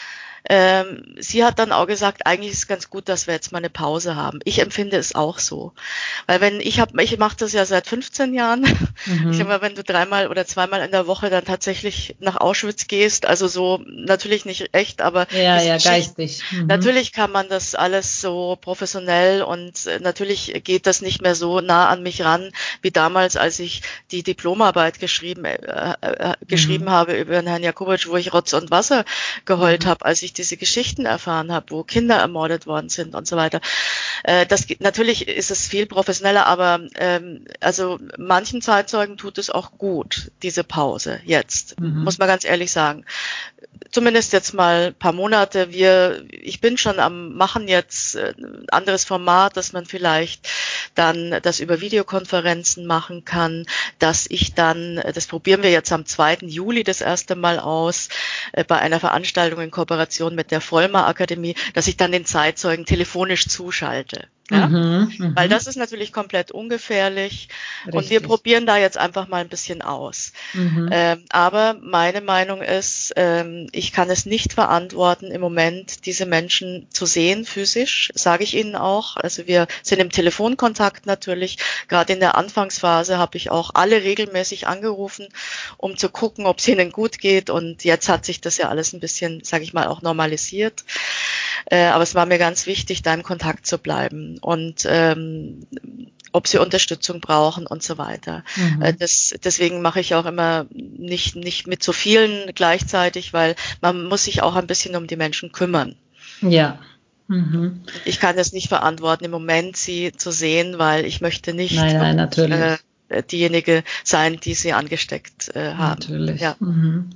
Ähm, sie hat dann auch gesagt, eigentlich ist es ganz gut, dass wir jetzt mal eine Pause haben. Ich empfinde es auch so. Weil wenn ich habe, ich mache das ja seit fünfzehn Jahren. Mhm. Ich sag mal, wenn du dreimal oder zweimal in der Woche dann tatsächlich nach Auschwitz gehst, also so natürlich nicht echt, aber ja, ja, geistig. Mhm. Natürlich kann man das alles so professionell und äh, natürlich geht das nicht mehr so nah an mich ran wie damals, als ich die Diplomarbeit geschrieben äh, äh, geschrieben mhm. habe über Herrn Jakubitsch, wo ich Rotz und Wasser geheult mhm. habe, als ich diese Geschichten erfahren habe, wo Kinder ermordet worden sind und so weiter. Äh, das natürlich ist es viel professioneller, aber ähm, also manchen Zeitzeugen tut es auch gut, diese Pause jetzt, mhm. muss man ganz ehrlich sagen. Zumindest jetzt mal ein paar Monate. Wir, ich bin schon am machen jetzt ein anderes Format, dass man vielleicht dann das über Videokonferenzen machen kann, dass ich dann, das probieren wir jetzt am zweiten Juli das erste Mal aus, bei einer Veranstaltung in Kooperation mit der Vollmer Akademie, dass ich dann den Zeitzeugen telefonisch zuschalte. Ja? Mhm, mh. Weil das ist natürlich komplett ungefährlich. Richtig. Und wir probieren da jetzt einfach mal ein bisschen aus. Mhm. Ähm, aber meine Meinung ist, ähm, ich kann es nicht verantworten, im Moment diese Menschen zu sehen, physisch, sage ich Ihnen auch. Also wir sind im Telefonkontakt natürlich. Gerade in der Anfangsphase habe ich auch alle regelmäßig angerufen, um zu gucken, ob es ihnen gut geht. Und jetzt hat sich das ja alles ein bisschen, sage ich mal, auch normalisiert. Äh, aber es war mir ganz wichtig, da im Kontakt zu bleiben. Und ähm, ob sie Unterstützung brauchen und so weiter. Mhm. Äh, das, deswegen mache ich auch immer nicht, nicht mit so vielen gleichzeitig, weil man muss sich auch ein bisschen um die Menschen kümmern. Ja. Mhm. Ich kann es nicht verantworten, im Moment sie zu sehen, weil ich möchte nicht nein, nein, natürlich. Äh, diejenige sein, die sie angesteckt äh, haben. Natürlich. Ja. Mhm.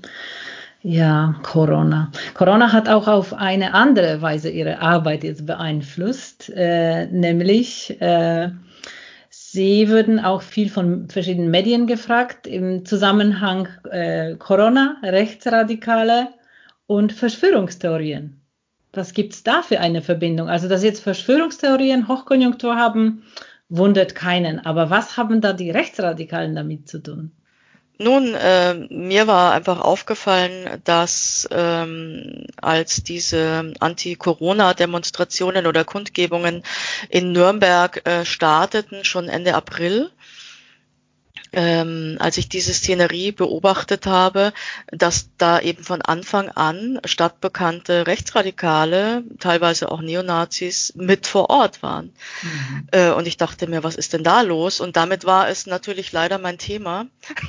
Ja, Corona. Corona hat auch auf eine andere Weise ihre Arbeit jetzt beeinflusst, äh, nämlich äh, Sie würden auch viel von verschiedenen Medien gefragt im Zusammenhang äh, Corona, Rechtsradikale und Verschwörungstheorien. Was gibt es da für eine Verbindung? Also, dass jetzt Verschwörungstheorien Hochkonjunktur haben, wundert keinen. Aber was haben da die Rechtsradikalen damit zu tun? Nun, äh, mir war einfach aufgefallen, dass ähm, als diese Anti-Corona-Demonstrationen oder Kundgebungen in Nürnberg äh, starteten, schon Ende April, ähm, als ich diese Szenerie beobachtet habe, dass da eben von Anfang an stadtbekannte Rechtsradikale, teilweise auch Neonazis, mit vor Ort waren. Mhm. Äh, und ich dachte mir, was ist denn da los? Und damit war es natürlich leider mein Thema,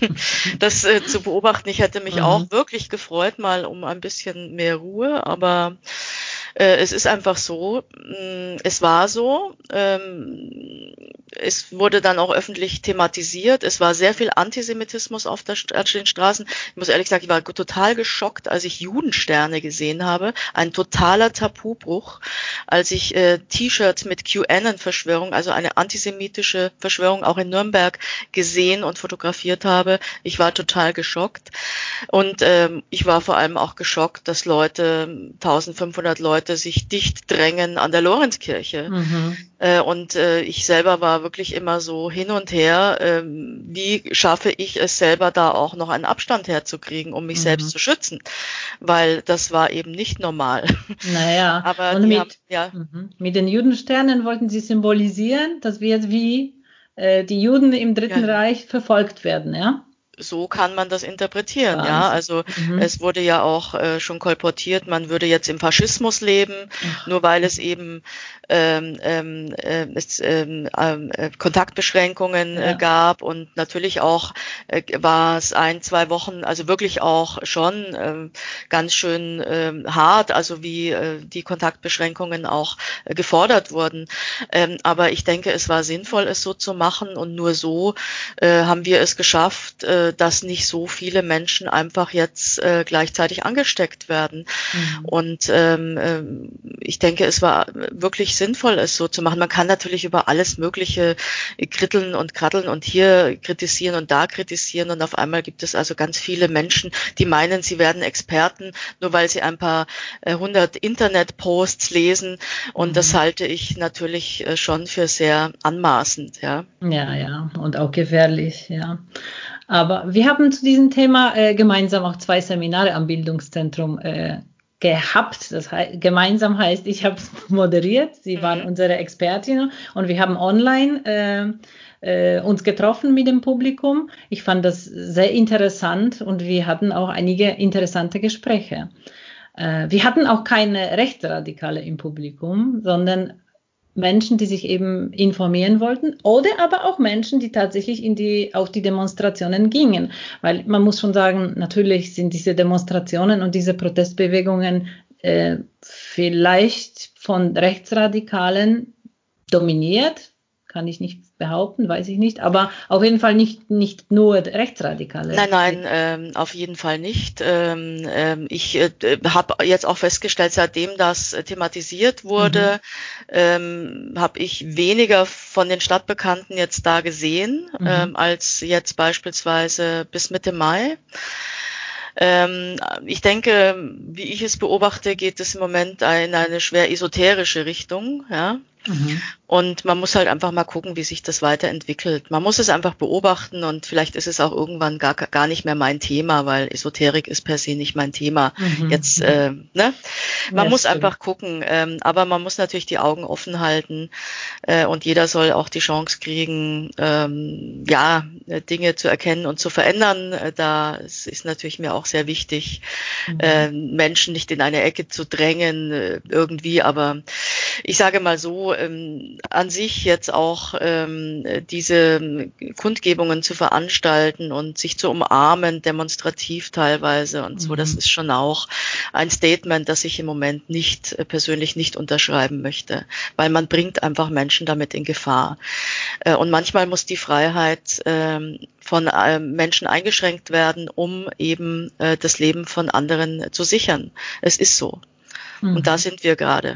das äh, zu beobachten. Ich hätte mich mhm. auch wirklich gefreut, mal um ein bisschen mehr Ruhe, aber äh, es ist einfach so, mh, es war so, ähm, es wurde dann auch öffentlich thematisiert, es war sehr viel Antisemitismus auf der St- den Straßen. Ich muss ehrlich sagen, ich war total geschockt, als ich Judensterne gesehen habe, ein totaler Tabubruch, als ich äh, T-Shirts mit QAnon-Verschwörung, also eine antisemitische Verschwörung auch in Nürnberg gesehen und fotografiert habe. Ich war total geschockt und ähm, ich war vor allem auch geschockt, dass Leute, eintausendfünfhundert Leute, sich dicht drängen an der Lorenzkirche. Mhm. Äh, und äh, ich selber war wirklich immer so hin und her, äh, wie schaffe ich es selber da auch noch einen Abstand herzukriegen, um mich mhm. selbst zu schützen, weil das war eben nicht normal. Naja, aber und mit, haben, ja. mhm. mit den Judensternen wollten Sie symbolisieren, dass wir jetzt wie äh, die Juden im Dritten ja. Reich verfolgt werden, ja? So kann man das interpretieren, Wahnsinn. Ja. Also mhm. es wurde ja auch äh, schon kolportiert, man würde jetzt im Faschismus leben, Ach. nur weil es eben ähm, ähm, äh, es, ähm, äh, Kontaktbeschränkungen ja. äh, gab und natürlich auch äh, war es ein, zwei Wochen, also wirklich auch schon äh, ganz schön äh, hart, also wie äh, die Kontaktbeschränkungen auch äh, gefordert wurden. Ähm, aber ich denke, es war sinnvoll, es so zu machen und nur so äh, haben wir es geschafft, äh, dass nicht so viele Menschen einfach jetzt äh, gleichzeitig angesteckt werden. Mhm. Und ähm, ich denke, es war wirklich sinnvoll, es so zu machen. Man kann natürlich über alles Mögliche kritteln und kratteln und hier kritisieren und da kritisieren. Und auf einmal gibt es also ganz viele Menschen, die meinen, sie werden Experten, nur weil sie ein paar äh, hundert Internet-Posts lesen. Und mhm. das halte ich natürlich äh, schon für sehr anmaßend. Ja, ja, ja. Und auch gefährlich, ja. Aber wir haben zu diesem Thema äh, gemeinsam auch zwei Seminare am Bildungszentrum äh, gehabt. Das he- gemeinsam heißt, ich habe moderiert, Sie mhm. waren unsere Expertinnen und wir haben online äh, äh, uns getroffen mit dem Publikum. Ich fand das sehr interessant und wir hatten auch einige interessante Gespräche. Äh, wir hatten auch keine Rechtsradikale im Publikum, sondern Menschen, die sich eben informieren wollten oder aber auch Menschen, die tatsächlich in die, auf die Demonstrationen gingen. Weil man muss schon sagen, natürlich sind diese Demonstrationen und diese Protestbewegungen äh, vielleicht von Rechtsradikalen dominiert, kann ich nicht behaupten, weiß ich nicht, aber auf jeden Fall nicht, nicht nur Rechtsradikale. Nein, nein, ähm, auf jeden Fall nicht. Ähm, ähm, ich äh, habe jetzt auch festgestellt, seitdem das äh, thematisiert wurde, mhm. ähm, habe ich weniger von den Stadtbekannten jetzt da gesehen, mhm. ähm, als jetzt beispielsweise bis Mitte Mai. Ähm, ich denke, wie ich es beobachte, geht es im Moment in eine schwer esoterische Richtung, ja. Mhm. Und man muss halt einfach mal gucken, wie sich das weiterentwickelt. Man muss es einfach beobachten und vielleicht ist es auch irgendwann gar, gar nicht mehr mein Thema, weil Esoterik ist per se nicht mein Thema. Mhm. Jetzt, äh, ne? Man ja, muss stimmt. einfach gucken, ähm, aber man muss natürlich die Augen offen halten äh, und jeder soll auch die Chance kriegen, ähm, ja, Dinge zu erkennen und zu verändern. Äh, da ist natürlich mir auch sehr wichtig, mhm. äh, Menschen nicht in eine Ecke zu drängen äh, irgendwie, aber ich sage mal so, ähm, an sich jetzt auch ähm, diese Kundgebungen zu veranstalten und sich zu umarmen, demonstrativ teilweise und so, mhm. das ist schon auch ein Statement, das ich im Moment nicht äh, persönlich nicht unterschreiben möchte, weil man bringt einfach Menschen damit in Gefahr. Äh, und manchmal muss die Freiheit ähm, von äh, Menschen eingeschränkt werden, um eben äh, das Leben von anderen zu sichern. Es ist so. Mhm. Und da sind wir gerade.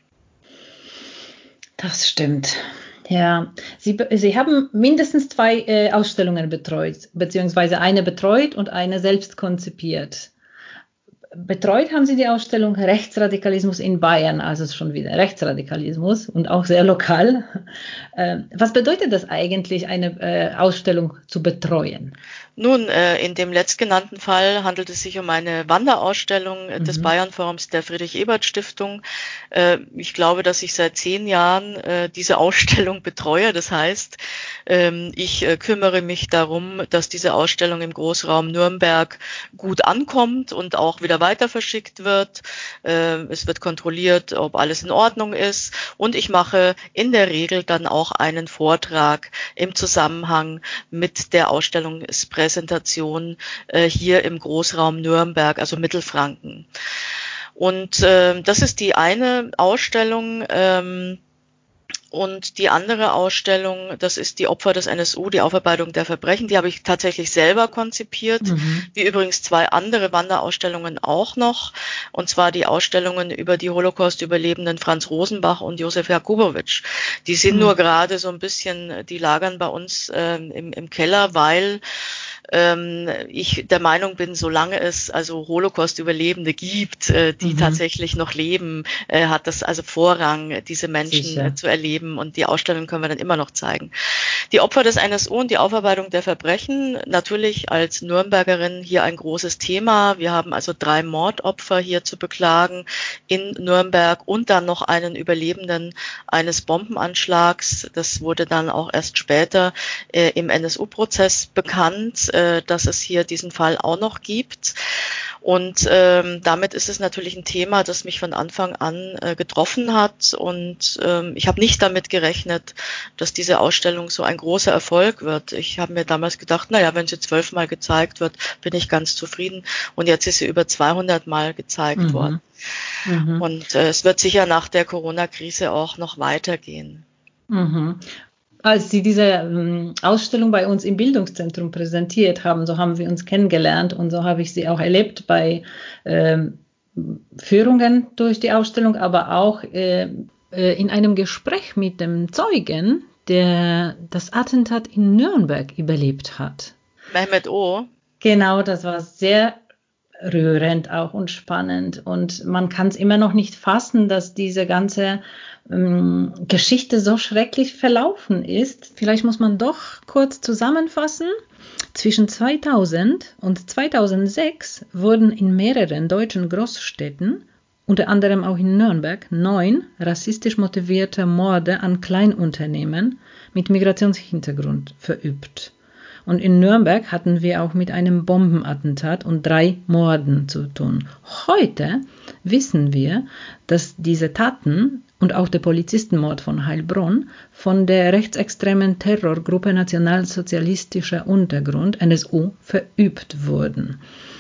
Das stimmt. Ja, Sie, Sie haben mindestens zwei äh, Ausstellungen betreut, beziehungsweise eine betreut und eine selbst konzipiert. Betreut haben Sie die Ausstellung Rechtsradikalismus in Bayern, also schon wieder Rechtsradikalismus und auch sehr lokal. Äh, was bedeutet das eigentlich, eine äh, Ausstellung zu betreuen? Nun, äh, in dem letztgenannten Fall handelt es sich um eine Wanderausstellung mhm. des Bayern-Forums der Friedrich-Ebert-Stiftung. Äh, ich glaube, dass ich seit zehn Jahren äh, diese Ausstellung betreue. Das heißt, Ähm, ich äh, kümmere mich darum, dass diese Ausstellung im Großraum Nürnberg gut ankommt und auch wieder weiter verschickt wird. Äh, es wird kontrolliert, ob alles in Ordnung ist. Und ich mache in der Regel dann auch einen Vortrag im Zusammenhang mit der Ausstellungspräsentation äh, hier im Großraum Nürnberg, also Mittelfranken. Und äh, das ist die eine Ausstellung. Ähm, Und die andere Ausstellung, das ist die Opfer des N S U, die Aufarbeitung der Verbrechen. Die habe ich tatsächlich selber konzipiert, mhm. wie übrigens zwei andere Wanderausstellungen auch noch. Und zwar die Ausstellungen über die Holocaust-Überlebenden Franz Rosenbach und Josef Jakubowitsch. Die sind mhm. nur gerade so ein bisschen, die lagern bei uns äh, im, im Keller, weil ähm, ich der Meinung bin, solange es also Holocaust-Überlebende gibt, äh, die mhm. tatsächlich noch leben, äh, hat das also Vorrang, diese Menschen äh, zu erleben. Und die Ausstellung können wir dann immer noch zeigen. Die Opfer des N S U und die Aufarbeitung der Verbrechen, natürlich als Nürnbergerin hier ein großes Thema. Wir haben also drei Mordopfer hier zu beklagen in Nürnberg und dann noch einen Überlebenden eines Bombenanschlags. Das wurde dann auch erst später äh, im N S U-Prozess bekannt, äh, dass es hier diesen Fall auch noch gibt. Und ähm, damit ist es natürlich ein Thema, das mich von Anfang an äh, getroffen hat. Und ähm, ich habe nicht damit gerechnet, dass diese Ausstellung so ein großer Erfolg wird. Ich habe mir damals gedacht, naja, wenn sie zwölfmal gezeigt wird, bin ich ganz zufrieden. Und jetzt ist sie über zweihundert Mal gezeigt mhm. worden. Mhm. Und äh, es wird sicher nach der Corona-Krise auch noch weitergehen. Mhm. Als Sie diese ähm, Ausstellung bei uns im Bildungszentrum präsentiert haben, so haben wir uns kennengelernt und so habe ich sie auch erlebt bei ähm, Führungen durch die Ausstellung, aber auch äh, äh, in einem Gespräch mit dem Zeugen, der das Attentat in Nürnberg überlebt hat. Mehmet O. Genau, das war sehr rührend auch und spannend und man kann es immer noch nicht fassen, dass diese ganze ähm, Geschichte so schrecklich verlaufen ist. Vielleicht muss man doch kurz zusammenfassen. Zwischen zweitausend und zweitausendsechs wurden in mehreren deutschen Großstädten, unter anderem auch in Nürnberg, neun rassistisch motivierte Morde an Kleinunternehmen mit Migrationshintergrund verübt. Und in Nürnberg hatten wir auch mit einem Bombenattentat und drei Morden zu tun. Heute wissen wir, dass diese Taten und auch der Polizistenmord von Heilbronn von der rechtsextremen Terrorgruppe Nationalsozialistischer Untergrund, N S U, verübt wurden.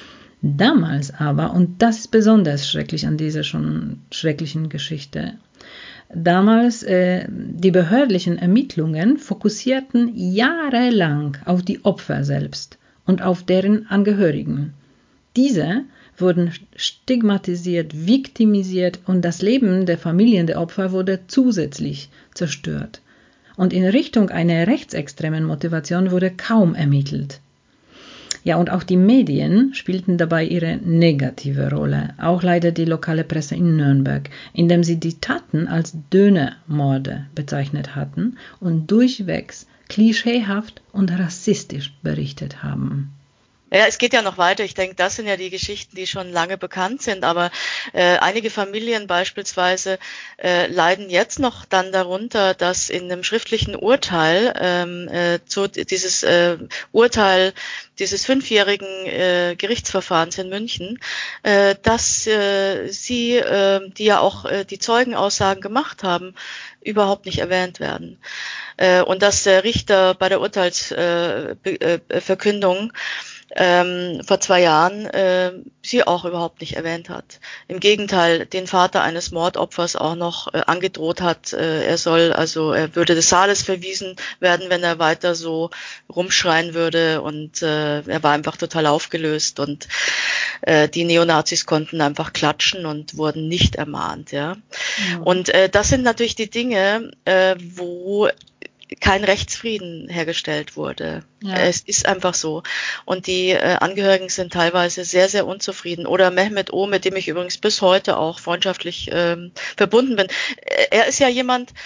Damals aber, und das ist besonders schrecklich an dieser schon schrecklichen Geschichte, Damals, äh, die behördlichen Ermittlungen fokussierten jahrelang auf die Opfer selbst und auf deren Angehörigen. Diese wurden stigmatisiert, viktimisiert und das Leben der Familien der Opfer wurde zusätzlich zerstört. Und in Richtung einer rechtsextremen Motivation wurde kaum ermittelt. Ja, und auch die Medien spielten dabei ihre negative Rolle, auch leider die lokale Presse in Nürnberg, indem sie die Taten als Dönermorde bezeichnet hatten und durchwegs klischeehaft und rassistisch berichtet haben. Ja, es geht ja noch weiter. Ich denke, das sind ja die Geschichten, die schon lange bekannt sind. Aber äh, einige Familien beispielsweise äh, leiden jetzt noch dann darunter, dass in einem schriftlichen Urteil ähm, äh, zu dieses äh, Urteil dieses fünfjährigen äh, Gerichtsverfahrens in München, äh, dass äh, sie, äh, die ja auch äh, die Zeugenaussagen gemacht haben, überhaupt nicht erwähnt werden. Äh, und dass der Richter bei der Urteilsverkündung äh, Ähm, vor zwei Jahren äh, sie auch überhaupt nicht erwähnt hat. Im Gegenteil, den Vater eines Mordopfers auch noch äh, angedroht hat, äh, er soll, also er würde des Saales verwiesen werden, wenn er weiter so rumschreien würde, und äh, er war einfach total aufgelöst und äh, die Neonazis konnten einfach klatschen und wurden nicht ermahnt, ja. ja. Und äh, das sind natürlich die Dinge, äh, wo kein Rechtsfrieden hergestellt wurde. Ja. Es ist einfach so. Und die äh, Angehörigen sind teilweise sehr, sehr unzufrieden. Oder Mehmet O., mit dem ich übrigens bis heute auch freundschaftlich ähm, verbunden bin. Er ist ja jemand,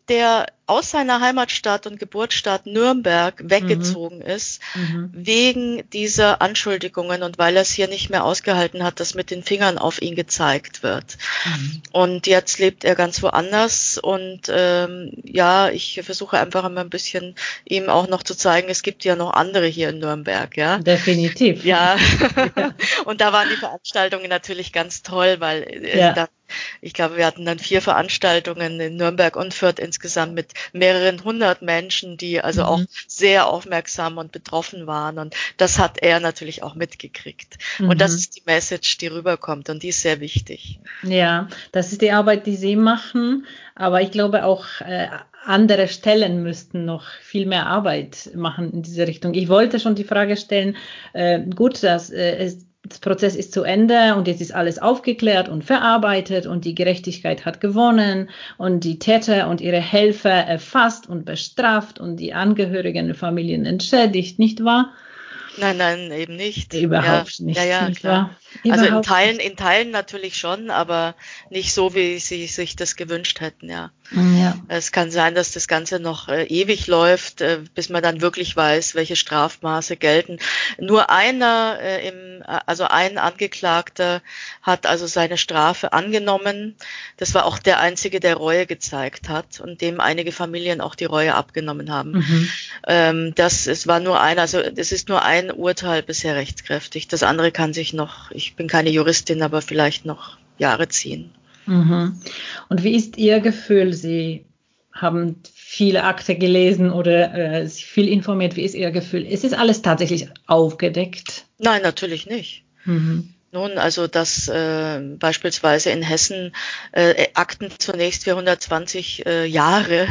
der aus seiner Heimatstadt und Geburtsstadt Nürnberg weggezogen mhm. ist, mhm. wegen dieser Anschuldigungen und weil er es hier nicht mehr ausgehalten hat, dass mit den Fingern auf ihn gezeigt wird. Mhm. Und jetzt lebt er ganz woanders und ähm, ja, ich versuche einfach immer ein bisschen ihm auch noch zu zeigen, es gibt ja noch andere hier in Nürnberg, ja. Definitiv. Ja, ja. Und da waren die Veranstaltungen natürlich ganz toll, weil äh, ja. da ich glaube, wir hatten dann vier Veranstaltungen in Nürnberg und Fürth insgesamt mit mehreren hundert Menschen, die also mhm. auch sehr aufmerksam und betroffen waren. Und das hat er natürlich auch mitgekriegt. Mhm. Und das ist die Message, die rüberkommt und die ist sehr wichtig. Ja, das ist die Arbeit, die Sie machen. Aber ich glaube auch, äh, andere Stellen müssten noch viel mehr Arbeit machen in diese Richtung. Ich wollte schon die Frage stellen, äh, gut, dass äh, es Das Prozess ist zu Ende und jetzt ist alles aufgeklärt und verarbeitet und die Gerechtigkeit hat gewonnen und die Täter und ihre Helfer erfasst und bestraft und die Angehörigen der Familien entschädigt, nicht wahr? Nein, nein, eben nicht. Überhaupt ja, nicht. Ja, ja, nicht klar. Wahr? Also Überhaupt in Teilen, nicht. in Teilen natürlich schon, aber nicht so, wie sie sich das gewünscht hätten, ja. Ja. Es kann sein, dass das Ganze noch äh, ewig läuft, äh, bis man dann wirklich weiß, welche Strafmaße gelten. Nur einer, äh, im, also ein Angeklagter hat also seine Strafe angenommen. Das war auch der einzige, der Reue gezeigt hat und dem einige Familien auch die Reue abgenommen haben. Mhm. Ähm, das, es war nur einer, also es ist nur ein Urteil bisher rechtskräftig. Das andere kann sich noch, ich bin keine Juristin, aber vielleicht noch Jahre ziehen. Mhm. Und wie ist Ihr Gefühl? Sie haben viele Akte gelesen oder äh, sich viel informiert. Wie ist Ihr Gefühl? Ist es alles tatsächlich aufgedeckt? Nein, natürlich nicht. Mhm. Nun, also dass äh, beispielsweise in Hessen äh, Akten zunächst für hundertzwanzig äh, Jahre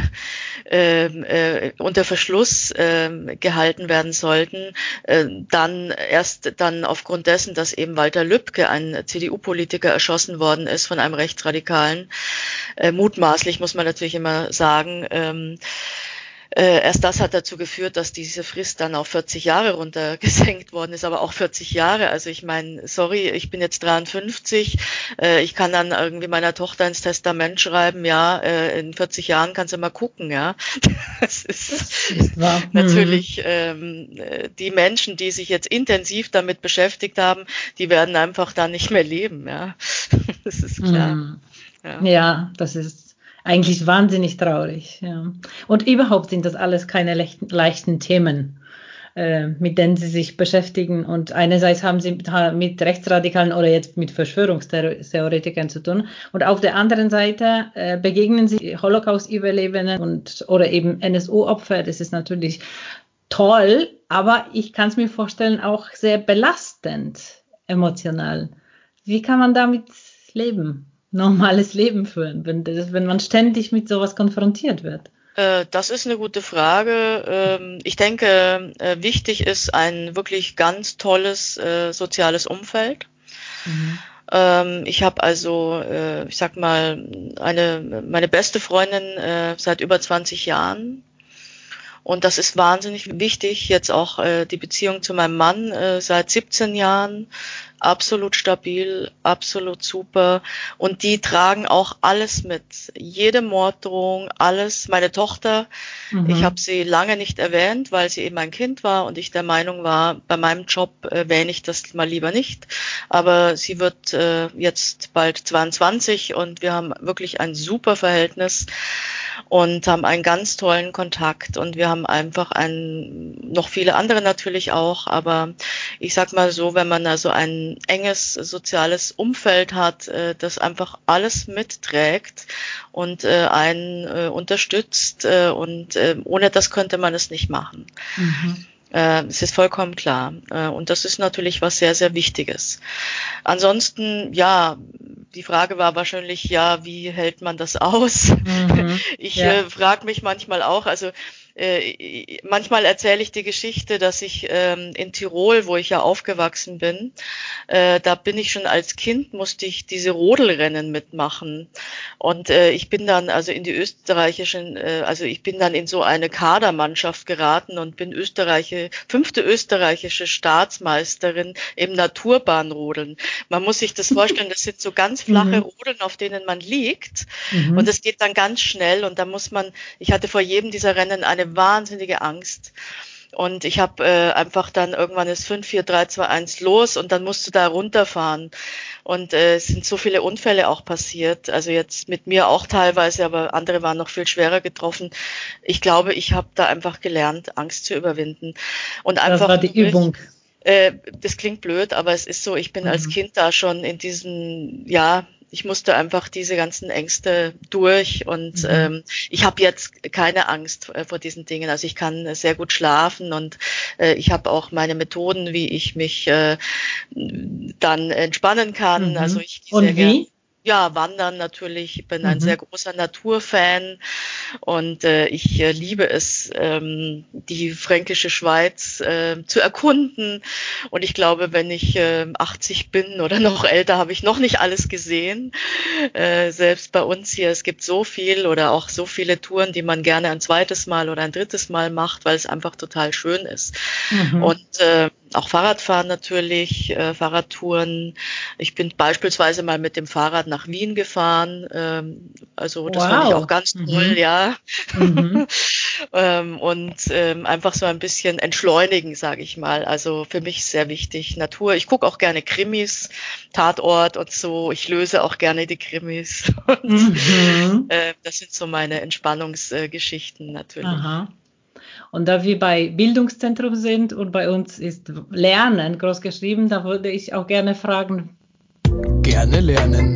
äh, äh, unter Verschluss äh, gehalten werden sollten, äh, dann erst dann aufgrund dessen, dass eben Walter Lübcke, ein C D U-Politiker, erschossen worden ist von einem Rechtsradikalen, äh, mutmaßlich muss man natürlich immer sagen, ähm, Äh, erst das hat dazu geführt, dass diese Frist dann auf vierzig Jahre runtergesenkt worden ist, aber auch vierzig Jahre. Also ich meine, sorry, ich bin jetzt dreiundfünfzig, äh, ich kann dann irgendwie meiner Tochter ins Testament schreiben, ja, äh, in vierzig Jahren kannst du mal gucken, ja. Das ist, das ist wahr. Natürlich ähm, die Menschen, die sich jetzt intensiv damit beschäftigt haben, die werden einfach dann nicht mehr leben, ja. Das ist klar. Mhm. Ja. ja, das ist eigentlich wahnsinnig traurig, ja. Und überhaupt sind das alles keine leichten, leichten Themen, äh, mit denen Sie sich beschäftigen. Und einerseits haben Sie mit Rechtsradikalen oder jetzt mit Verschwörungstheoretikern zu tun. Und auf der anderen Seite äh, begegnen Sie Holocaust-Überlebenden und oder eben N S U-Opfer. Das ist natürlich toll, aber ich kann es mir vorstellen, auch sehr belastend emotional. Wie kann man damit leben? Normales Leben führen, wenn, das, wenn man ständig mit sowas konfrontiert wird? Äh, das ist eine gute Frage. Ähm, ich denke, äh, wichtig ist ein wirklich ganz tolles äh, soziales Umfeld. Mhm. Ähm, ich habe also, äh, ich sag mal, eine meine beste Freundin äh, seit über zwanzig Jahren. Und das ist wahnsinnig wichtig. Jetzt auch äh, die Beziehung zu meinem Mann äh, seit siebzehn Jahren. Absolut stabil, absolut super. Und die tragen auch alles mit. Jede Morddrohung, alles. Meine Tochter, mhm. ich habe sie lange nicht erwähnt, weil sie eben ein Kind war und ich der Meinung war, bei meinem Job erwähne ich das mal lieber nicht. Aber sie wird äh, jetzt bald zweiundzwanzig und wir haben wirklich ein super Verhältnis und haben einen ganz tollen Kontakt. Und wir haben einfach ein, noch viele andere natürlich auch, aber ich sag mal so, wenn man also ein enges soziales Umfeld hat, äh, das einfach alles mitträgt und äh, einen äh, unterstützt äh, und äh, ohne das könnte man es nicht machen. Mhm. Äh, es ist vollkommen klar. Äh, und das ist natürlich was sehr, sehr Wichtiges. Ansonsten, ja, die Frage war wahrscheinlich, ja, wie hält man das aus? Mhm. Ich ja. äh, frage mich manchmal auch, also Äh, manchmal erzähle ich die Geschichte, dass ich ähm, in Tirol, wo ich ja aufgewachsen bin, äh, da bin ich schon als Kind, musste ich diese Rodelrennen mitmachen. Und äh, ich bin dann also in die österreichischen, äh, also ich bin dann in so eine Kadermannschaft geraten und bin Österreiche, fünfte österreichische Staatsmeisterin im Naturbahnrodeln. Man muss sich das vorstellen, das sind so ganz flache Mhm. Rodeln, auf denen man liegt. Mhm. Und es geht dann ganz schnell und da muss man, ich hatte vor jedem dieser Rennen eine wahnsinnige Angst. Und ich habe äh, einfach dann, irgendwann ist fünf, vier, drei, zwei, eins los und dann musst du da runterfahren. Und äh, es sind so viele Unfälle auch passiert. Also jetzt mit mir auch teilweise, aber andere waren noch viel schwerer getroffen. Ich glaube, ich habe da einfach gelernt, Angst zu überwinden. Und Das einfach war die durch, Übung. äh, das klingt blöd, aber es ist so, ich bin als Mhm. Kind da schon in diesem, ja, ich musste einfach diese ganzen Ängste durch und Mhm. ähm, ich habe jetzt keine Angst äh, vor diesen Dingen. Also ich kann äh, sehr gut schlafen und äh, ich habe auch meine Methoden, wie ich mich äh, dann entspannen kann. Also Mhm. ich gehe sehr Und gern. wie? Ja, wandern natürlich. Ich bin ein sehr Mhm. großer Naturfan und äh, ich äh, liebe es, ähm, die fränkische Schweiz äh, zu erkunden. Und ich glaube, wenn ich äh, achtzig bin oder noch älter, habe ich noch nicht alles gesehen. Äh, selbst bei uns hier, es gibt so viel oder auch so viele Touren, die man gerne ein zweites Mal oder ein drittes Mal macht, weil es einfach total schön ist. Mhm. Und äh, auch Fahrradfahren natürlich, äh, Fahrradtouren. Ich bin beispielsweise mal mit dem Fahrrad nach Wien gefahren. Ähm, also das fand ich auch Wow. ganz toll, Mhm. ja. Mhm. ähm, und ähm, einfach so ein bisschen entschleunigen, sage ich mal. Also für mich sehr wichtig Natur. Ich gucke auch gerne Krimis, Tatort und so. Ich löse auch gerne die Krimis. Und Mhm. äh, das sind so meine Entspannungsgeschichten natürlich. Aha. Und da wir bei Bildungszentrum sind und bei uns ist Lernen groß geschrieben, da würde ich auch gerne fragen, Gerne lernen.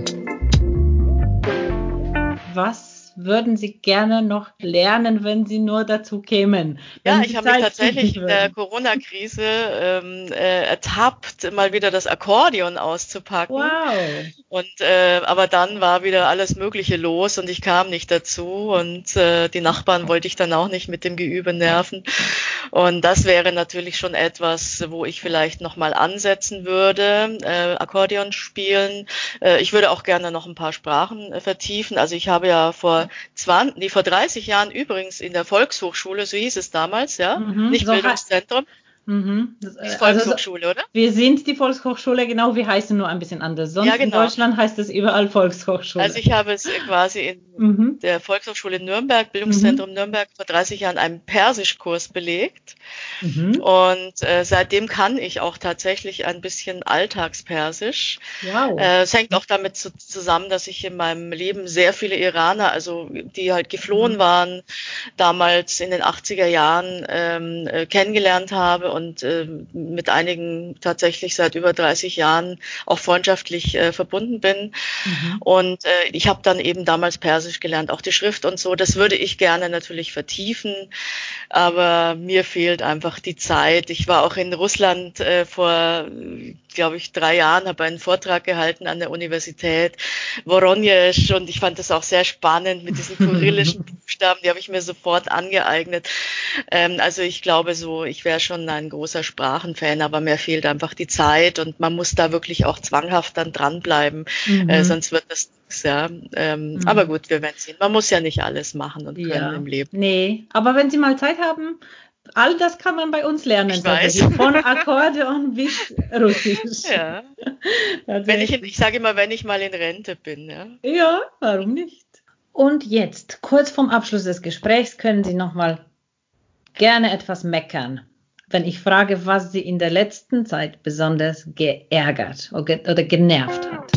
was würden Sie gerne noch lernen, wenn Sie nur dazu kämen, Ja, wenn ich Sie habe mich Zeit tatsächlich finden in der würden? Corona-Krise ähm, äh, ertappt, mal wieder das Akkordeon auszupacken. Wow. Und äh, aber dann war wieder alles Mögliche los und ich kam nicht dazu und äh, die Nachbarn wollte ich dann auch nicht mit dem Geübe nerven. Und das wäre natürlich schon etwas, wo ich vielleicht noch mal ansetzen würde, äh, Akkordeon spielen. Äh, ich würde auch gerne noch ein paar Sprachen äh, vertiefen. Also ich habe ja vor zwanzig, nee, vor dreißig Jahren übrigens in der Volkshochschule, so hieß es damals, ja, Mhm. nicht So, ha- Bildungszentrum, mhm. Das, äh, ist also so, Volkshochschule, oder? wir sind die Volkshochschule, genau, wir heißen nur ein bisschen anders. Ja, Sonst in genau. Deutschland heißt es überall Also Volkshochschule. ich habe es äh, quasi in Mhm. der Volkshochschule Nürnberg, Mhm. Bildungszentrum Nürnberg, vor dreißig Jahren einen Persischkurs belegt. Mhm. Und äh, seitdem kann ich auch tatsächlich ein bisschen Alltagspersisch. Wow. Äh, es hängt auch damit zu, zusammen, dass ich in meinem Leben sehr viele Iraner, also die halt geflohen Mhm. waren, damals in den achtziger Jahren ähm, äh, kennengelernt habe und äh, mit einigen tatsächlich seit über dreißig Jahren auch freundschaftlich äh, verbunden bin. Mhm. Und äh, ich habe dann eben damals Persisch gelernt, auch die Schrift und so. Das würde ich gerne natürlich vertiefen, aber mir fehlt einfach die Zeit. Ich war auch in Russland äh, vor, glaube ich, drei Jahren, habe einen Vortrag gehalten an der Universität Voronezh und ich fand das auch sehr spannend mit diesen kyrillischen Buchstaben, die habe ich mir sofort angeeignet. Ähm, also ich glaube so, ich wäre schon ein großer Sprachenfan, aber mir fehlt einfach die Zeit und man muss da wirklich auch zwanghaft dann dranbleiben, Mhm. äh, sonst wird das nichts, ja. Ähm, Mhm. aber gut, wir werden sehen. Man muss ja nicht alles machen und können Ja, im Leben. nee, aber wenn Sie mal Zeit haben, all das kann man bei uns lernen Ich weiß. tatsächlich, von Akkordeon bis Russisch. Ja. Wenn ich, in, Tatsächlich. ich sage immer, wenn ich mal in Rente bin, ja. Ja, warum nicht? Und jetzt, kurz vorm Abschluss des Gesprächs, können Sie noch mal gerne etwas meckern, wenn ich frage, was Sie in der letzten Zeit besonders geärgert oder oder genervt hat.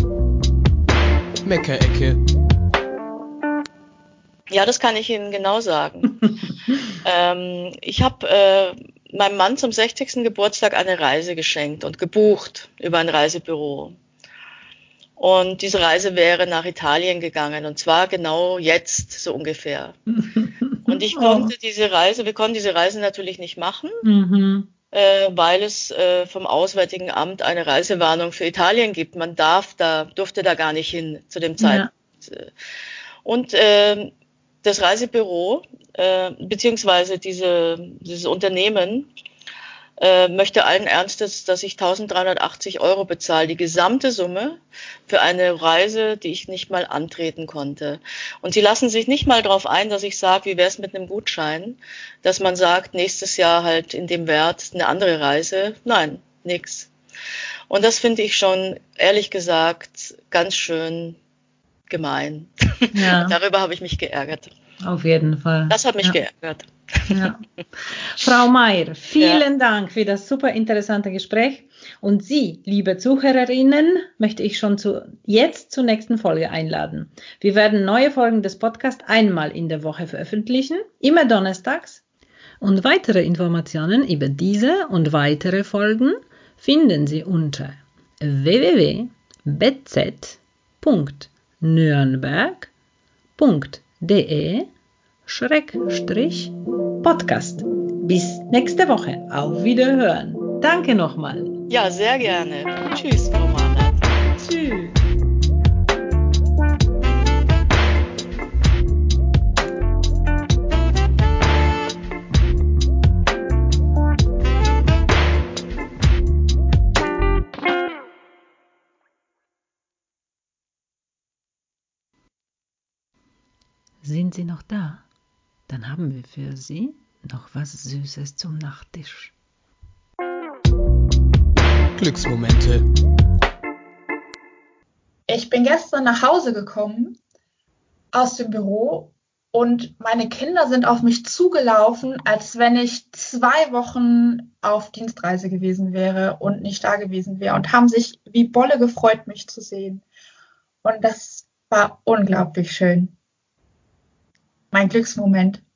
Meckerecke. Ja, das kann ich Ihnen genau sagen. ähm, ich habe äh, meinem Mann zum sechzigsten Geburtstag eine Reise geschenkt und gebucht über ein Reisebüro. Und diese Reise wäre nach Italien gegangen und zwar genau jetzt, so ungefähr. Und ich Oh. konnte diese Reise, wir konnten diese Reise natürlich nicht machen, Mhm. äh, weil es äh, vom Auswärtigen Amt eine Reisewarnung für Italien gibt. Man darf da, durfte da gar nicht hin zu dem Ja. Zeitpunkt. Und äh, das Reisebüro äh, beziehungsweise diese, dieses Unternehmen äh, möchte allen Ernstes, dass ich eintausenddreihundertachtzig Euro bezahle, die gesamte Summe für eine Reise, die ich nicht mal antreten konnte. Und sie lassen sich nicht mal darauf ein, dass ich sage, wie wäre es mit einem Gutschein, dass man sagt, nächstes Jahr halt in dem Wert eine andere Reise. Nein, nix. Und das finde ich schon, ehrlich gesagt, ganz schön gemein. Ja. Darüber habe ich mich geärgert. Auf jeden Fall. Das hat mich ja. geärgert. Ja. Frau Meier, vielen ja. Dank für das super interessante Gespräch. Und Sie, liebe Zuhörerinnen, möchte ich schon zu, jetzt zur nächsten Folge einladen. Wir werden neue Folgen des Podcasts einmal in der Woche veröffentlichen, immer donnerstags. Und weitere Informationen über diese und weitere Folgen finden Sie unter w w w punkt b z punkt nürnberg punkt d e Schrägstrich Podcast. Bis nächste Woche. Auf Wiederhören. Danke nochmal. Ja, sehr gerne. Tschüss, Frau Mahler. Tschüss. Sind Sie noch da? Dann haben wir für Sie noch was Süßes zum Nachtisch. Glücksmomente. Ich bin gestern nach Hause gekommen aus dem Büro und meine Kinder sind auf mich zugelaufen, als wenn ich zwei Wochen auf Dienstreise gewesen wäre und nicht da gewesen wäre und haben sich wie Bolle gefreut, mich zu sehen. Und das war unglaublich schön. Mein Glücksmoment.